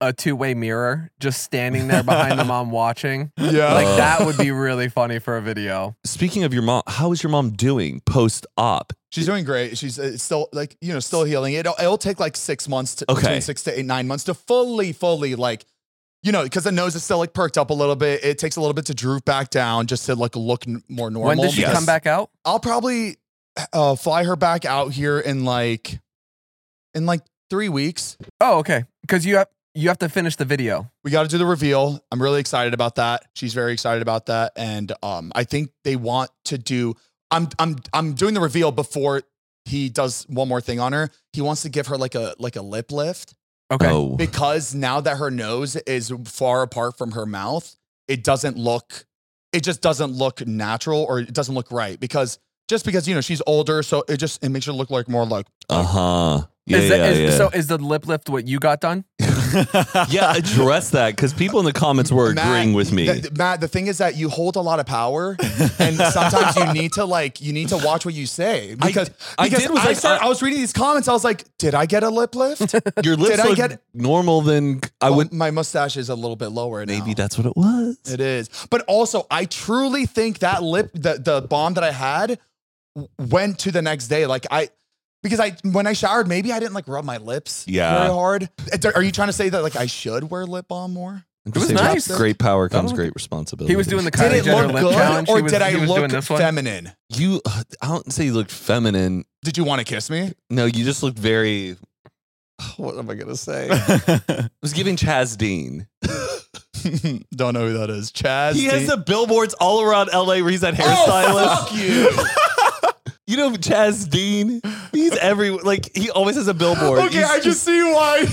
a two-way mirror just standing there behind the mom watching. Yeah. Like that would be really funny for a video. Speaking of your mom, how is your mom doing post-op? She's doing great. She's still like, still healing. It'll take like 6 months between 6 to 9 months to fully like, because the nose is still like perked up a little bit. It takes a little bit to droop back down just to like look more normal. When does she come back out? I'll probably fly her back out here in like 3 weeks. Oh, okay. Because you have to finish the video. We got to do the reveal. I'm really excited about that. She's very excited about that, and I think they want to do. I'm doing the reveal before he does one more thing on her. He wants to give her like a lip lift. Okay. Oh. Because now that her nose is far apart from her mouth, it just doesn't look natural, or it doesn't look right because she's older, so it makes her look like more like So is the lip lift what you got done? Yeah, address that because people in the comments were agreeing with me. Matt, the thing is that you hold a lot of power, and sometimes you need to watch what you say. Because I was reading these comments, I was like, did I get a lip lift? Your lips look normal. Then my mustache is a little bit lower now. Maybe that's what it was. It is, but also I truly think that the balm that I had went to the next day. Because when I showered, maybe I didn't like rub my lips very hard. Are you trying to say that like I should wear lip balm more? It was nice. Great power comes great responsibility. He was doing the Kylie Jenner lip challenge, or did I look feminine? I don't say you looked feminine. Did you want to kiss me? No, you just looked very. What am I gonna say? It was giving Chaz Dean. Don't know who that is. Chaz. He has the billboards all around LA where he's that hairstylist. Fuck you. You know Chaz Dean? He's he always has a billboard. Okay, I just see why.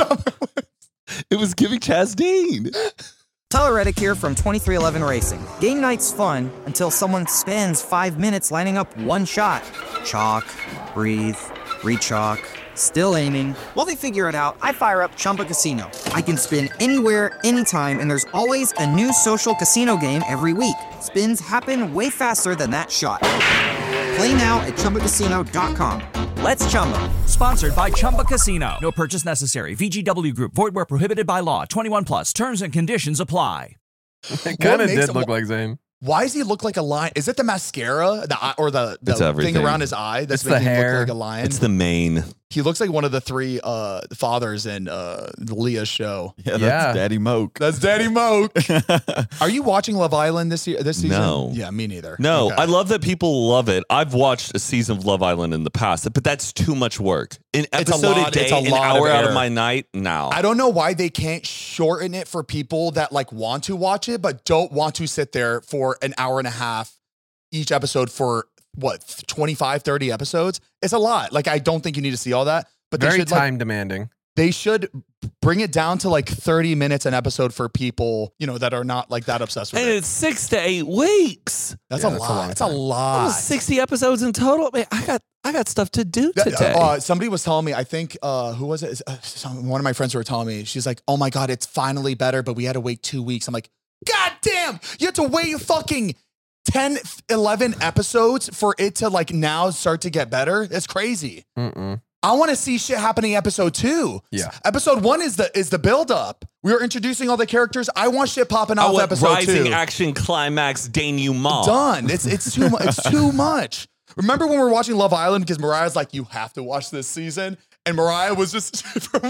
It was giving Chaz Dean. Tyler Reddick here from 2311 Racing. Game night's fun until someone spends 5 minutes lining up one shot. Chalk, breathe, re-chalk, still aiming. While they figure it out, I fire up Chumba Casino. I can spin anywhere, anytime, and there's always a new social casino game every week. Spins happen way faster than that shot. Play now at ChumbaCasino.com. Let's Chumba. Sponsored by Chumba Casino. No purchase necessary. VGW Group. Void where prohibited by law. 21 plus. Terms and conditions apply. It kind of did look like Zayn. Why does he look like a lion? Is it the mascara, the thing around his eye that's making him hair. look like a lion? It's the mane. He looks like one of the three fathers in Leah's show. Yeah, that's Daddy Moke. That's Daddy Moke. Are you watching Love Island this season? No. Yeah, me neither. No, Okay. I love that people love it. I've watched a season of Love Island in the past, but that's too much work. An episode a day, an hour out of my night, no. I don't know why they can't shorten it for people that like want to watch it, but don't want to sit there for an hour and a half each episode for 25, 30 episodes. It's a lot. Like, I don't think you need to see all that, but Very they should time demanding. They should bring it down to like 30 minutes an episode for people, that are not like that obsessed with And it. it's 6 to 8 weeks. That's a lot. That's a lot. Almost 60 episodes in total. Man, I got stuff to do today. Somebody was telling me, I think, who was it? One of my friends were telling me, she's like, oh my God, it's finally better, but we had to wait 2 weeks. I'm like, God damn, you have to wait fucking 10, 11 episodes for it to like now start to get better. It's crazy. I want to see shit happening episode 2. Yeah. Episode 1 is the build up. We are introducing all the characters. I want shit popping off episode rising 2. action climax denouement. Done. It's too much. It's too much. Remember when we were watching Love Island because Mariah's like, you have to watch this season. And Mariah was just,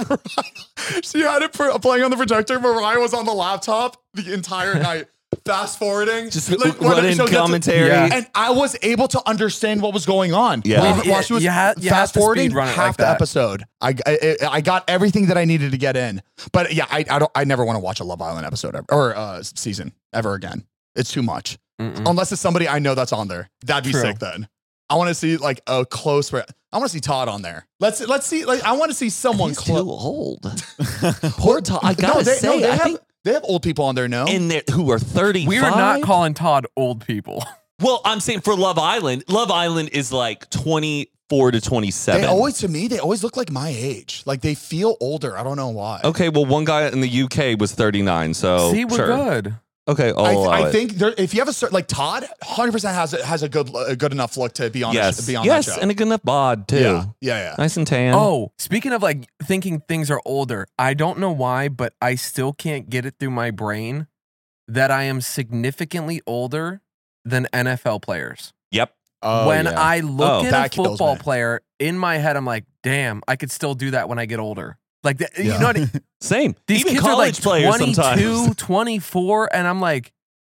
she had it playing on the projector. Mariah was on the laptop the entire night. Fast forwarding, just running commentary, and I was able to understand what was going on. Yeah, while she was fast forwarding half the episode. I got everything that I needed to get in. But yeah, I never want to watch a Love Island episode or season ever again. It's too much. Unless it's somebody I know that's on there. That'd be sick. Then I want to see like a close. I want to see Todd on there. Let's see. Like I want to see someone close. Too old. Poor Todd. I gotta say, They have old people on there now. Who are 35. We are not calling Todd old people. Well, I'm saying for Love Island is like 24 to 27. They always look like my age. Like they feel older. I don't know why. Okay, well, one guy in the UK was 39. So see, we're good. Okay, I think there, if you have a certain like Todd, 100% has a good enough look to be on yes, be on yes, that show. and a good enough bod too. Yeah. Nice and tan. Oh, speaking of like thinking things are older, I don't know why, but I still can't get it through my brain that I am significantly older than NFL players. Yep. When I look at a that kills football me. player, in my head, I'm like, damn, I could still do that when I get older. Like, you know what I mean? Same. These Even kids are like college players 22, sometimes. 24, and I'm like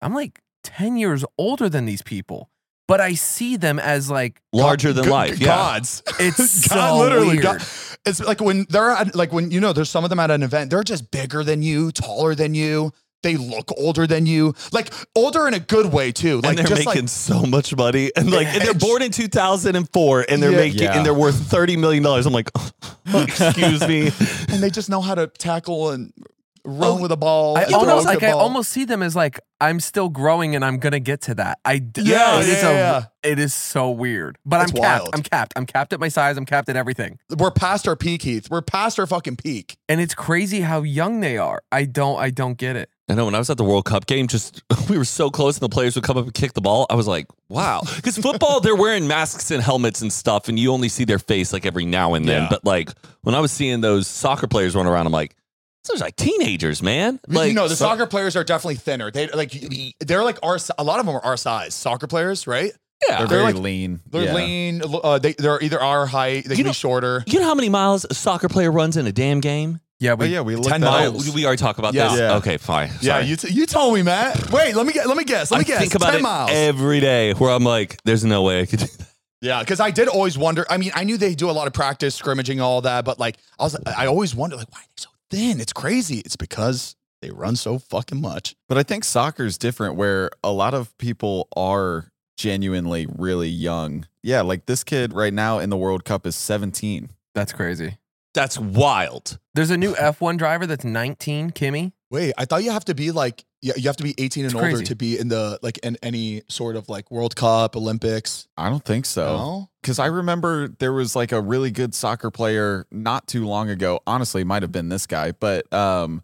10 years older than these people. But I see them as like Larger than life. Yeah. Gods. It's God, so literally. weird. God. It's like when they're at, like when there's some of them at an event, they're just bigger than you, taller than you. They look older than you, like older in a good way too. Like And they're just making like, so much money, and like and they're born in 2004, and they're making Yeah. and they're worth $30 million. I'm like, excuse me. and they just know how to tackle and run with a ball. I and throw a almost good like I ball. almost see them as like I'm still growing and I'm gonna get to that. Yeah, yeah. It is so weird. But It's I'm capped. wild. I'm capped. I'm capped at my size. I'm capped at everything. We're past our peak, Heath. We're past our fucking peak. And it's crazy how young they are. I don't get it. I know when I was at the World Cup game, just we were so close, and the players would come up and kick the ball. I was like, wow, because football they're wearing masks and helmets and stuff, and you only see their face like every now and then. Yeah. But like when I was seeing those soccer players run around, I'm like, those are like teenagers, man. Like, the soccer players are definitely thinner. They're like a lot of them are our size. Soccer players, right? Yeah, They're very like- lean. They're Yeah. lean. They're either our height. They can be shorter. You know how many miles a soccer player runs in a damn game? Yeah, But yeah, we looked 10 that up. miles. We already talked about Yeah. this. Yeah. Okay, fine. Yeah, Sorry. you told me, Matt. Wait, let me guess. Let me guess. I think about 10 it miles. every day, where I'm like, there's no way I could do that. Yeah, because I did always wonder. I mean, I knew they do a lot of practice, scrimmaging, all that, but like, I always wondered, like, why are they so thin? It's crazy. It's because they run so fucking much. But I think soccer's different where a lot of people are genuinely really young. Yeah, like this kid right now in the World Cup is 17. That's crazy. That's wild. There's a new F1 driver that's 19, Kimmy. Wait, I thought you have to be like, you have to be 18 and It's older crazy. to be in the like in any sort of like World Cup, Olympics. I don't think so. No? Because I remember there was like a really good soccer player not too long ago. Honestly, it might have been this guy, but everyone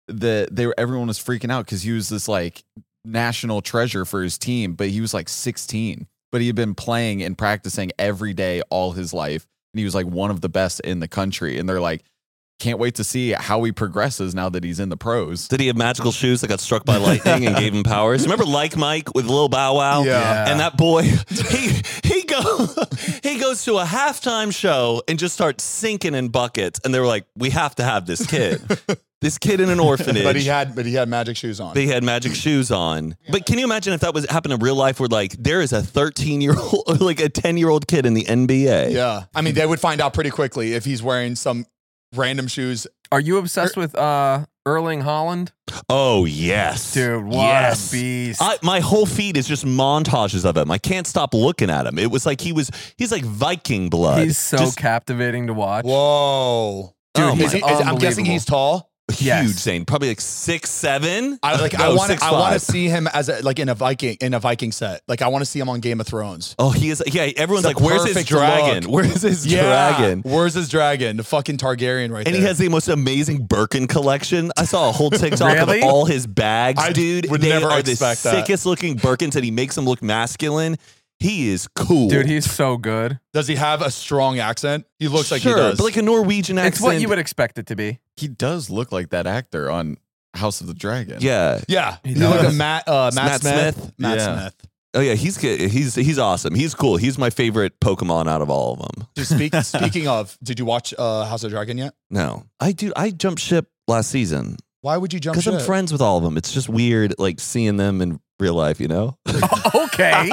was freaking out because he was this like national treasure for his team, but he was like 16. But he had been playing and practicing every day all his life, and he was like one of the best in the country. And they're like, can't wait to see how he progresses now that he's in the pros. Did he have magical shoes that got struck by lightning and gave him powers? Remember Like Mike with Lil Bow Wow? Yeah. And that boy, he goes to a halftime show and just starts sinking in buckets. And they were like, we have to have this kid. This kid in an orphanage. But he had magic shoes on. They had magic shoes on. But can you imagine if that was happened in real life where like there is a 13-year-old, like a 10-year-old kid in the NBA? Yeah. I mean, they would find out pretty quickly if he's wearing some random shoes. Are you obsessed with Erling Haaland? Oh, yes. Dude, what yes. a beast. My whole feed is just montages of him. I can't stop looking at him. It was like he's like Viking blood. He's so Just captivating to watch. Whoa. Dude, I'm he's guessing he's tall. huge, Yes. Zane. Probably like 6'7". I No, want to 6'5". see him as in a Viking set. Like I want to see him on Game of Thrones. Oh, he is. Yeah, everyone's It's like, a "Where's his perfect dragon? look. Where's his dragon?" Where's his dragon? The fucking Targaryen right And there. he has the most amazing Birkin collection. I saw a whole TikTok Really? of all his bags, I dude. would They never are the expect that. sickest looking Birkins, and he makes them look masculine. He is cool, Dude, he's so good. Does he have a strong accent? He looks like sure, he does. but like a Norwegian accent. It's what you would expect it to be. He does look like that actor on House of the Dragon. Yeah. yeah, He he looks does. like Matt Matt Smith. Smith? Matt Yeah. Smith. Oh yeah, he's good. He's awesome. He's cool. He's my favorite Pokemon out of all of them. Dude, speaking of, did you watch House of Dragon yet? No, I jumped ship last season Why would you jump because I'm ship? friends with all of them. It's just weird, like seeing them in real life, you know. Okay.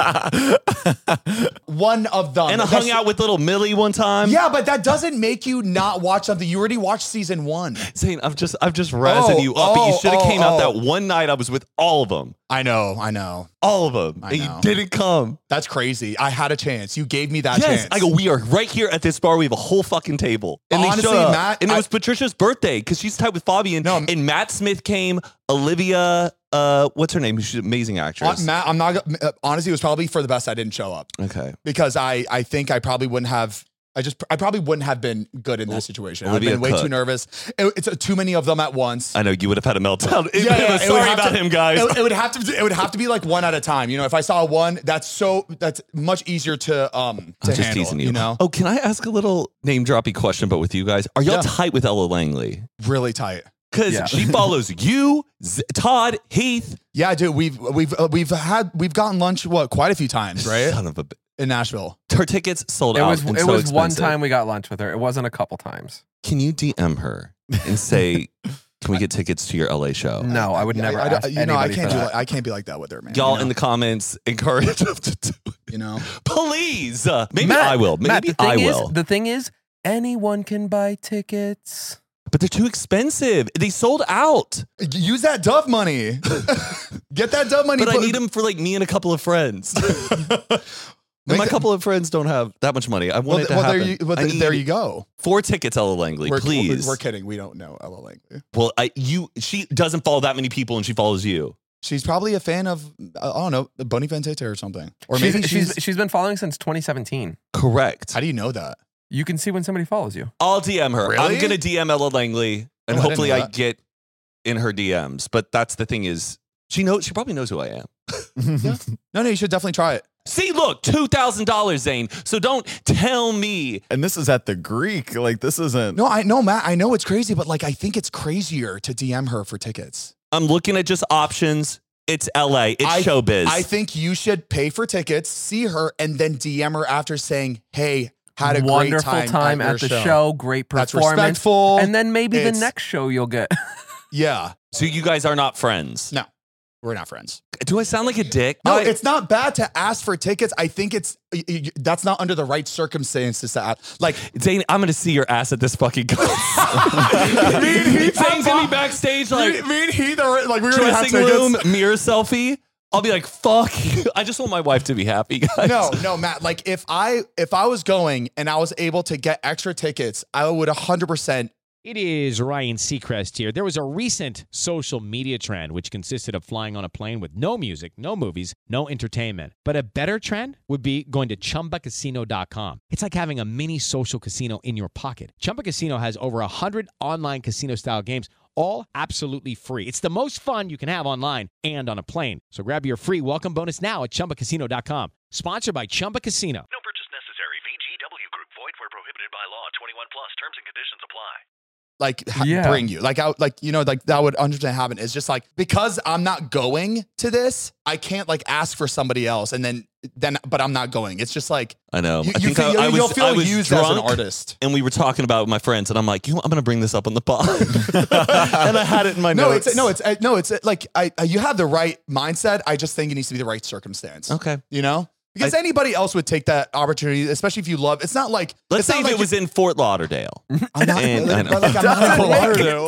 One of them. And I hung out with little Millie one time. Yeah, but that doesn't make you not watch something. You already watched season 1. Zane, I've just razzing you up, but you should have came out that one night I was with all of them. I know. All of them. I And you know. didn't come. That's crazy. I had a chance. You gave me that Yes. chance. I go, we are right here at this bar. We have a whole fucking table. And Honestly, they showed up. Matt, and it I- was Patricia's birthday because she's tied with Fabian. No, and Matt Smith came. Olivia, what's her name? She's an amazing actress. Matt, I'm not. Honestly, it was probably for the best I didn't show up Okay. because I think I probably wouldn't have I probably wouldn't have been good in that situation. Would I've be been a way cook. too nervous. It's too many of them at once. I know you would have had a meltdown. It would Sorry have about to- him, guys. It would have to be like one at a time. You know, if I saw one, that's much easier to I'm just handle, teasing you. you know, Oh, can I ask a little name droppy question? But with you guys, are y'all Yeah. tight with Ella Langley? really tight. Because Yeah. she follows you, Todd, Heath. Yeah, dude, we've gotten lunch quite a few times, right? Son of a. In Nashville. Her tickets sold It out. was and it so was one expensive. time we got lunch with her. It wasn't a couple times. Can you DM her and say, "Can we get tickets to your LA show?" No, I would never. I ask I anybody can't for do that. I can't be like that with her, man. Y'all you know? in the comments encourage them to do it. You know, Please. Maybe Matt, I will. Maybe Matt, the I thing will. The thing is, anyone can buy tickets. But they're too expensive. They sold out. use that Dove money. Get that Dove money. But I need them for like me and a couple of friends. And my couple of friends don't have that much money. I want it to happen. There you go. 4 tickets, Ella Langley, please. We're kidding. We don't know Ella Langley. Well, she doesn't follow that many people, and she follows you. She's probably a fan of I don't know, Bonnie Ventete or something. Or She's- maybe she's been following since 2017. Correct. How do you know that? You can see when somebody follows you. I'll DM her. Really? I'm gonna DM Ella Langley, and Oh, I didn't hopefully know I that. get in her DMs. But that's the thing is, she probably knows who I am. No, you should definitely try it. See, look, $2,000, Zane. So don't tell me. And this is at the Greek. Like, this isn't. No, I know, Matt. I know it's crazy, but like I think it's crazier to DM her for tickets. I'm looking at just options. It's LA. It's showbiz. I think you should pay for tickets, see her, and then DM her after saying, "Hey, had a Wonderful great time at the your show. Great That's performance. respectful. And then maybe the It's- next show you'll get. Yeah. So you guys are not friends. No, we're not friends. Do I sound like a dick? No, it's not bad to ask for tickets. I think that's not under the right circumstances to ask. Like, Zane, I'm gonna see your ass at this fucking concert. Zane's gonna be backstage like me and Heath are like, we already have dressing room tickets. mirror selfie. I'll be like, fuck you. I just want my wife to be happy, guys. No, Matt. Like, if I was going and I was able to get extra tickets, I would 100%. It is Ryan Seacrest here. There was a recent social media trend which consisted of flying on a plane with no music, no movies, no entertainment. But a better trend would be going to ChumbaCasino.com. It's like having a mini social casino in your pocket. Chumba Casino has over 100 online casino-style games, all absolutely free. It's the most fun you can have online and on a plane. So grab your free welcome bonus now at ChumbaCasino.com. Sponsored by Chumba Casino. No purchase necessary. VGW Group. Void where prohibited by law. 21 plus. Terms and conditions apply. Like Yeah. bring you like that would understand happen. It's just like, because I'm not going to this, I can't like ask for somebody else and then but I'm not going. It's just like, I know. You, I think feel, I you'll was, feel I was used drunk, as an artist. and we were talking about it with my friends, and I'm like, I'm gonna bring this up on the pod, and I had it in my notes. It's like you have the right mindset. I just think it needs to be the right circumstance. Okay. You know? Because anybody else would take that opportunity, especially if you love. It's not like, Let's it's say not if like it was in Fort Lauderdale. I'm not, And- I know. but like, I'm not in Fort Lauderdale.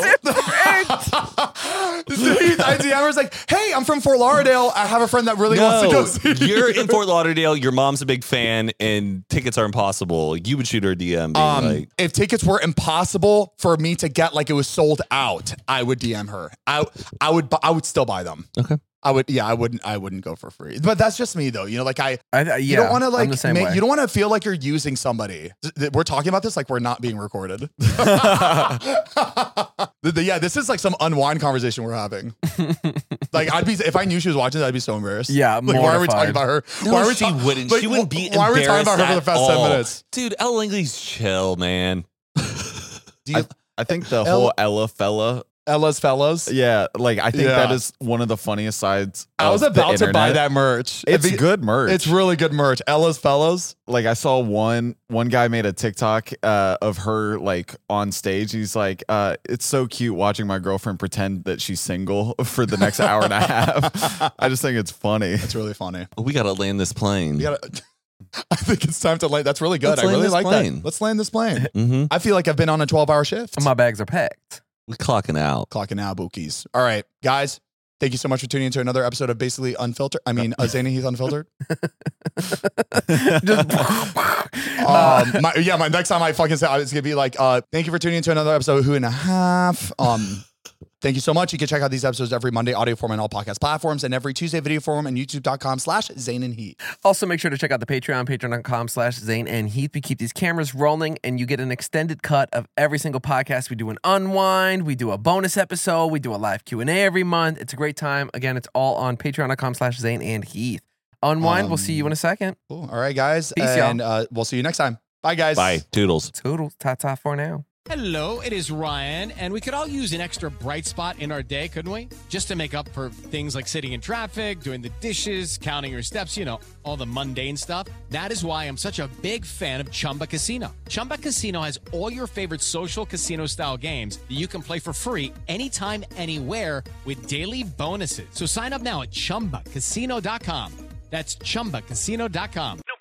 I was like, hey, I'm from Fort Lauderdale. I have a friend that really wants to go see you. You're in Fort Lauderdale. Your mom's a big fan, and tickets are impossible. You would shoot her a DM, being like, If tickets were impossible for me to get, like it was sold out, I would DM her. I would still buy them. okay. I wouldn't go for free. But that's just me though. You know, like you Yeah, don't want to like I'm the same way. you don't want to feel like you're using somebody. We're talking about this like we're not being recorded. Yeah, this is like some unwind conversation we're having. Like if I knew she was watching, I'd be so embarrassed. Yeah, like, why are we talking mortified. about her? No, why are we she wouldn't. like, She wouldn't be Why are we talking about her for the embarrassed past at 10 all. minutes? Dude, Ella Langley's chill, man. I think the whole Ella fella. Ella's fellas. Yeah, like I think Yeah. that is one of the funniest sides. I was of the about to buy internet. that merch. It's good merch. It's really good merch. Ella's fellas. Like I saw one guy made a TikTok of her like on stage. He's like, it's so cute watching my girlfriend pretend that she's single for the next hour and a half. I just think it's funny. It's really funny. We gotta land this plane. I think it's time to land. That's really good. Let's I land really this like plane. that. Let's land this plane. Mm-hmm. I feel like I've been on a 12-hour shift. My bags are packed. We're clocking out. Clocking out, bookies. All right, guys. Thank you so much for tuning into another episode of Basically Unfiltered. I mean, Zane and Heath Unfiltered. My next time I fucking say, it's gonna be like, thank you for tuning into another episode of Who and a Half. Thank you so much. You can check out these episodes every Monday, audio form on all podcast platforms, and every Tuesday, video form on youtube.com/Zane and Heath. Also, make sure to check out the Patreon, patreon.com/Zane and Heath. We keep these cameras rolling, and you get an extended cut of every single podcast. We do an unwind, we do a bonus episode, we do a live Q&A every month. It's a great time. Again, it's all on patreon.com/Zane and Heath. Unwind, we'll see you in a second. Cool. All right, guys. Peace, and y'all. We'll see you next time. Bye, guys. Bye. Toodles. Toodles. Ta-ta for now. Hello, it is Ryan, and we could all use an extra bright spot in our day, couldn't we? Just to make up for things like sitting in traffic, doing the dishes, counting your steps, you know, all the mundane stuff. That is why I'm such a big fan of Chumba Casino. Chumba Casino has all your favorite social casino-style games that you can play for free anytime, anywhere with daily bonuses. So sign up now at ChumbaCasino.com. That's ChumbaCasino.com. No